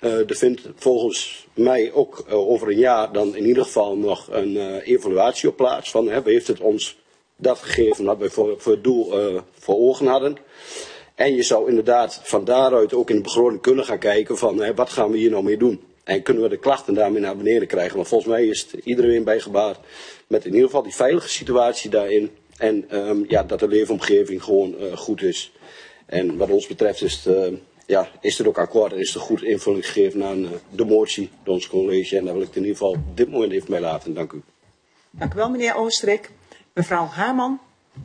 Uh, er vindt volgens mij ook uh, over een jaar dan in ieder geval nog een uh, evaluatie op plaats. Van, hè, heeft het ons dat gegeven wat we voor, voor het doel uh, voor ogen hadden. En je zou inderdaad van daaruit ook in de begroting kunnen gaan kijken van hè, wat gaan we hier nou mee doen. En kunnen we de klachten daarmee naar beneden krijgen. Want volgens mij is het iedereen bij gebaat met in ieder geval die veilige situatie daarin. En um, ja, dat de leefomgeving gewoon uh, goed is. En wat ons betreft is het, uh, ja, is het ook akkoord en is er goed invulling gegeven aan uh, de motie door ons college. En daar wil ik het in ieder geval op dit moment even mee laten. Dank u. Dank u wel, meneer Oosterik. Mevrouw Haarman.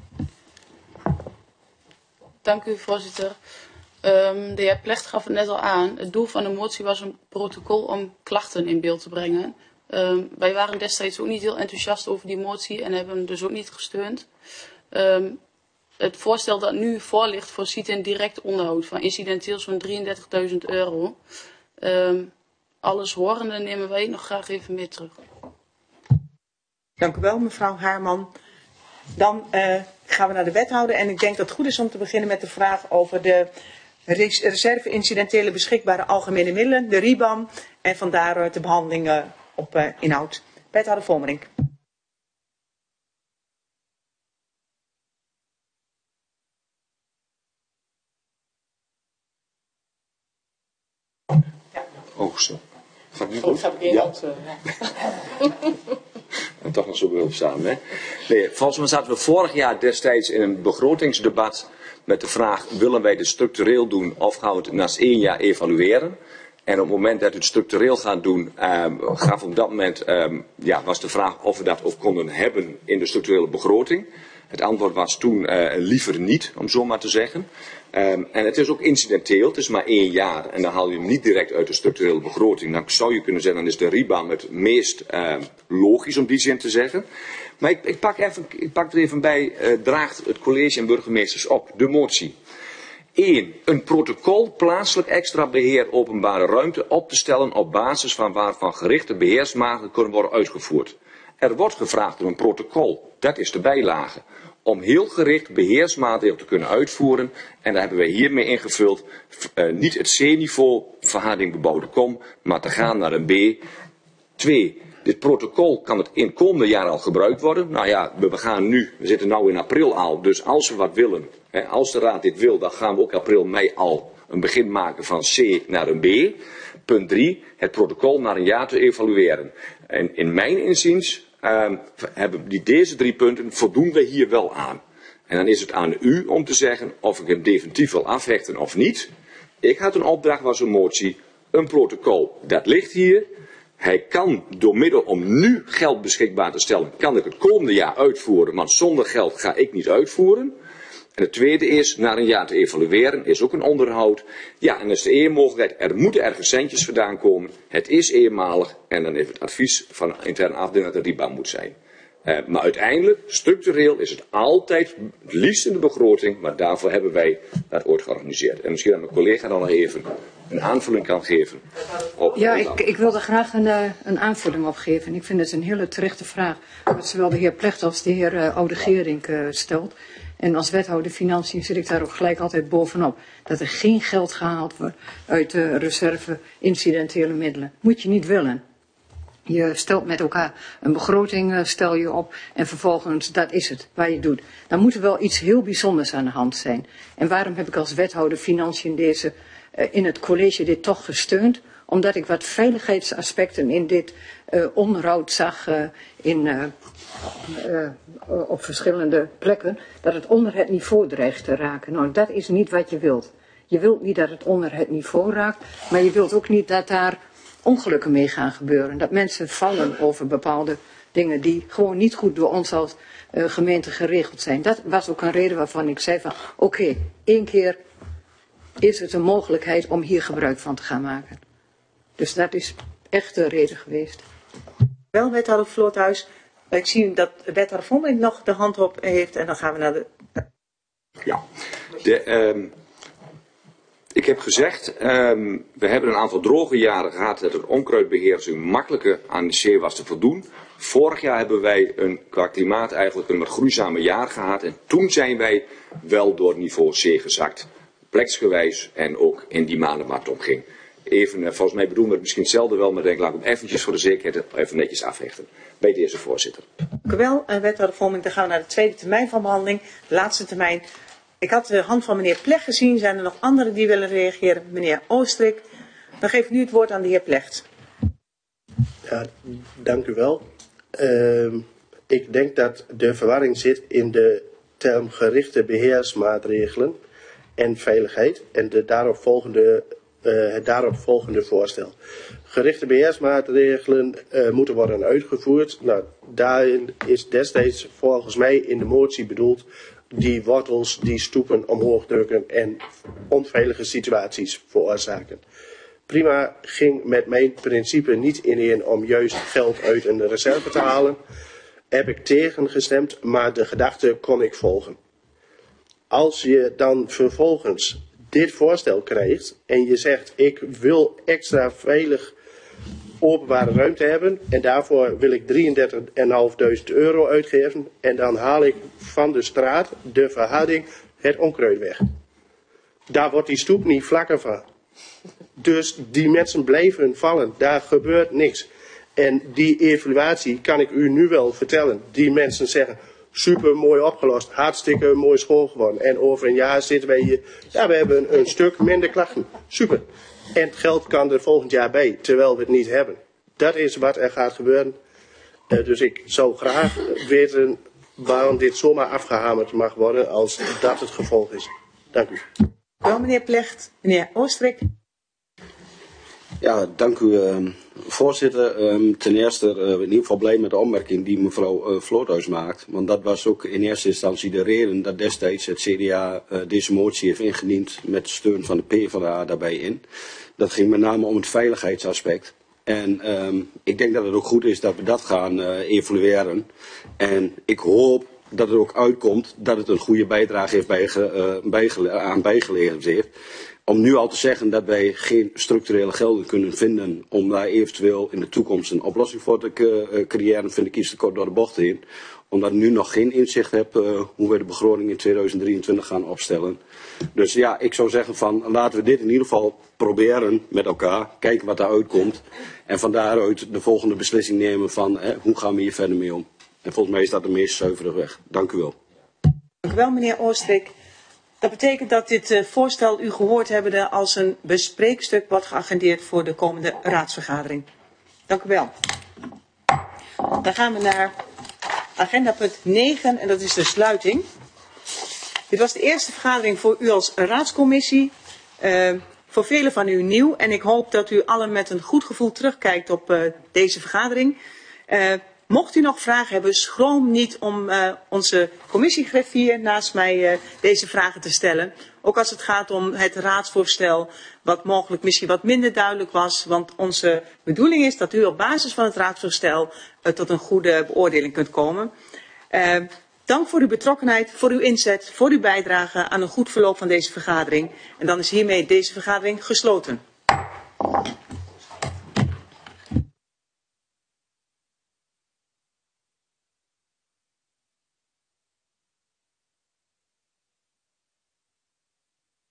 Dank u, voorzitter. Um, de heer Plecht gaf het net al aan. Het doel van de motie was een protocol om klachten in beeld te brengen. Um, wij waren destijds ook niet heel enthousiast over die motie en hebben hem dus ook niet gesteund. Um, het voorstel dat nu voor ligt voorziet in direct onderhoud van incidenteel zo'n drieëndertigduizend euro. Um, alles horende nemen wij nog graag even mee terug. Dank u wel, mevrouw Haarman. Dan uh, gaan we naar de wethouder en ik denk dat het goed is om te beginnen met de vraag over de reserve incidentele beschikbare algemene middelen, de R I B A M, en van daaruit de behandeling uh, op uh, inhoud. Wethouder Vonmerink. Oh, zo. Gaat nu goed? Oh, gaat ik ja. hand, uh, ja. En toch nog zo behulpzaam, hè? Nee, volgens mij zaten we vorig jaar destijds in een begrotingsdebat met de vraag, willen wij het structureel doen of gaan we het na één jaar evalueren? En op het moment dat we het structureel gaan doen, um, gaf op dat moment, um, ja, was de vraag of we dat ook konden hebben in de structurele begroting. Het antwoord was toen uh, liever niet, om zo maar te zeggen. Um, en het is ook incidenteel, het is maar één jaar en dan haal je hem niet direct uit de structurele begroting. Dan zou je kunnen zeggen, dan is de R I B A M het meest uh, logisch om die zin te zeggen. Maar ik, ik, pak, even, ik pak er even bij, uh, draagt het college en burgemeesters op, de motie. één. Een protocol plaatselijk extra beheer openbare ruimte op te stellen op basis van waarvan gerichte beheersmaatregelen kunnen worden uitgevoerd. Er wordt gevraagd om een protocol, dat is de bijlage, om heel gericht beheersmaatregelen te kunnen uitvoeren. En daar hebben wij hiermee ingevuld, uh, niet het C-niveau verharding bebouwde kom, maar te gaan naar een B. twee. Dit protocol kan het in komende jaar al gebruikt worden. Nou ja, we gaan nu, we zitten nu in april al, dus als we wat willen, hè, als de raad dit wil, dan gaan we ook april, mei al een begin maken van C naar een B. Punt drie, het protocol na een jaar te evalueren. En in mijn inziens uh, hebben die, deze drie punten voldoen we hier wel aan. En dan is het aan u om te zeggen of ik hem definitief wil afhechten of niet. Ik had een opdracht, was een motie, een protocol, dat ligt hier. Hij kan door middel om nu geld beschikbaar te stellen, kan ik het komende jaar uitvoeren, want zonder geld ga ik niet uitvoeren. En het tweede is, na een jaar te evalueren, is ook een onderhoud. Ja, en dan is de één mogelijkheid, er moeten ergens centjes vandaan komen. Het is eenmalig en dan heeft het advies van de interne afdeling dat het R I B A M moet zijn. Uh, maar uiteindelijk, structureel, is het altijd het liefst in de begroting, maar daarvoor hebben wij dat ooit georganiseerd. En misschien dat mijn collega dan nog even een aanvulling kan geven. Op ja, ik, ik wil er graag een, uh, een aanvulling op geven. Ik vind het een hele terechte vraag, wat zowel de heer Plecht als de heer uh, Oude-Geerink uh, stelt. En als wethouder Financiën zit ik daar ook gelijk altijd bovenop. Dat er geen geld gehaald wordt uit de reserve incidentele middelen. Moet je niet willen. Je stelt met elkaar een begroting, stel je op en vervolgens, dat is het, waar je doet. Dan moet er wel iets heel bijzonders aan de hand zijn. En waarom heb ik als wethouder Financiën deze, uh, in het college dit toch gesteund? Omdat ik wat veiligheidsaspecten in dit uh, onderhoud zag uh, in, uh, uh, op verschillende plekken. Dat het onder het niveau dreigt te raken. Nou, dat is niet wat je wilt. Je wilt niet dat het onder het niveau raakt, maar je wilt ook niet dat daar ongelukken mee gaan gebeuren. Dat mensen vallen over bepaalde dingen die gewoon niet goed door ons als uh, gemeente geregeld zijn. Dat was ook een reden waarvan ik zei van oké, okay, één keer is het een mogelijkheid om hier gebruik van te gaan maken. Dus dat is echt de reden geweest. Wel, wethouder Vloothuis. Ik zie dat wethouder Vonmerink nog de hand op heeft en dan gaan we naar de... Ja, de, um, ik heb gezegd, um, we hebben een aantal droge jaren gehad dat het onkruidbeheersing makkelijker aan de C was te voldoen. Vorig jaar hebben wij een, qua klimaat eigenlijk een wat groeizame jaar gehad en toen zijn wij wel door niveau C gezakt. Pleksgewijs en ook in die maanden waar het om ging. even, uh, volgens mij bedoelen we het misschien hetzelfde wel, maar denk laat ik hem eventjes voor de zekerheid even netjes afhechten. Bij deze voorzitter. Dank u wel, uh, wethouder Vonink. Dan gaan we naar de tweede termijn van behandeling. De laatste termijn. Ik had de hand van meneer Plecht gezien. Zijn er nog anderen die willen reageren? Meneer Oostrik. Dan geef ik nu het woord aan de heer Plecht. Ja, dank u wel. Uh, ik denk dat de verwarring zit in de term gerichte beheersmaatregelen en veiligheid en de daaropvolgende, uh, het daaropvolgende voorstel. Gerichte beheersmaatregelen uh, moeten worden uitgevoerd. Nou, daarin is destijds volgens mij in de motie bedoeld die wortels die stoepen omhoog drukken en onveilige situaties veroorzaken. Prima, ging met mijn principe niet ineen om juist geld uit een reserve te halen. Heb ik tegen gestemd, maar de gedachte kon ik volgen. Als je dan vervolgens dit voorstel krijgt en je zegt ik wil extra veilig openbare ruimte hebben en daarvoor wil ik drieëndertigduizend vijfhonderd euro uitgeven en dan haal ik van de straat de verharding het onkruid weg. Daar wordt die stoep niet vlakker van. Dus die mensen blijven vallen, daar gebeurt niks. En die evaluatie kan ik u nu wel vertellen. Die mensen zeggen, super mooi opgelost, hartstikke mooi schoon geworden. En over een jaar zitten wij hier, ja we hebben een stuk minder klachten. Super. En het geld kan er volgend jaar bij, terwijl we het niet hebben. Dat is wat er gaat gebeuren. Uh, dus ik zou graag weten waarom dit zomaar afgehamerd mag worden als dat het gevolg is. Dank u. Wel meneer Plecht, meneer Oostrik. Ja, dank u uh, voorzitter. Um, ten eerste uh, in ieder geval blij met de opmerking die mevrouw uh, Vloothuis maakt. Want dat was ook in eerste instantie de reden dat destijds het C D A uh, deze motie heeft ingediend met steun van de PvdA daarbij in. Dat ging met name om het veiligheidsaspect. En um, ik denk dat het ook goed is dat we dat gaan uh, evalueren. En ik hoop dat het ook uitkomt dat het een goede bijdrage heeft bijge, uh, bijgele, aan bijgeleverd heeft. Om nu al te zeggen dat wij geen structurele gelden kunnen vinden om daar eventueel in de toekomst een oplossing voor te uh, creëren, vind ik iets te kort door de bocht heen. Omdat ik nu nog geen inzicht heb uh, hoe we de begroting in tweeduizend drieëntwintig gaan opstellen. Dus ja, ik zou zeggen van laten we dit in ieder geval proberen met elkaar, kijken wat daaruit komt. En van daaruit de volgende beslissing nemen van hè, hoe gaan we hier verder mee om. En volgens mij is dat de meest zuivere weg. Dank u wel. Dank u wel meneer Oostrik. Dat betekent dat dit uh, voorstel u gehoord hebbende als een bespreekstuk wordt geagendeerd voor de komende raadsvergadering. Dank u wel. Dan gaan we naar agenda punt negen en dat is de sluiting. Dit was de eerste vergadering voor u als raadscommissie. Uh, voor velen van u nieuw en ik hoop dat u allen met een goed gevoel terugkijkt op uh, deze vergadering. Uh, Mocht u nog vragen hebben, schroom niet om uh, onze commissiegriffier naast mij uh, deze vragen te stellen. Ook als het gaat om het raadsvoorstel, wat mogelijk misschien wat minder duidelijk was. Want onze bedoeling is dat u op basis van het raadsvoorstel uh, tot een goede beoordeling kunt komen. Uh, dank voor uw betrokkenheid, voor uw inzet, voor uw bijdrage aan een goed verloop van deze vergadering. En dan is hiermee deze vergadering gesloten.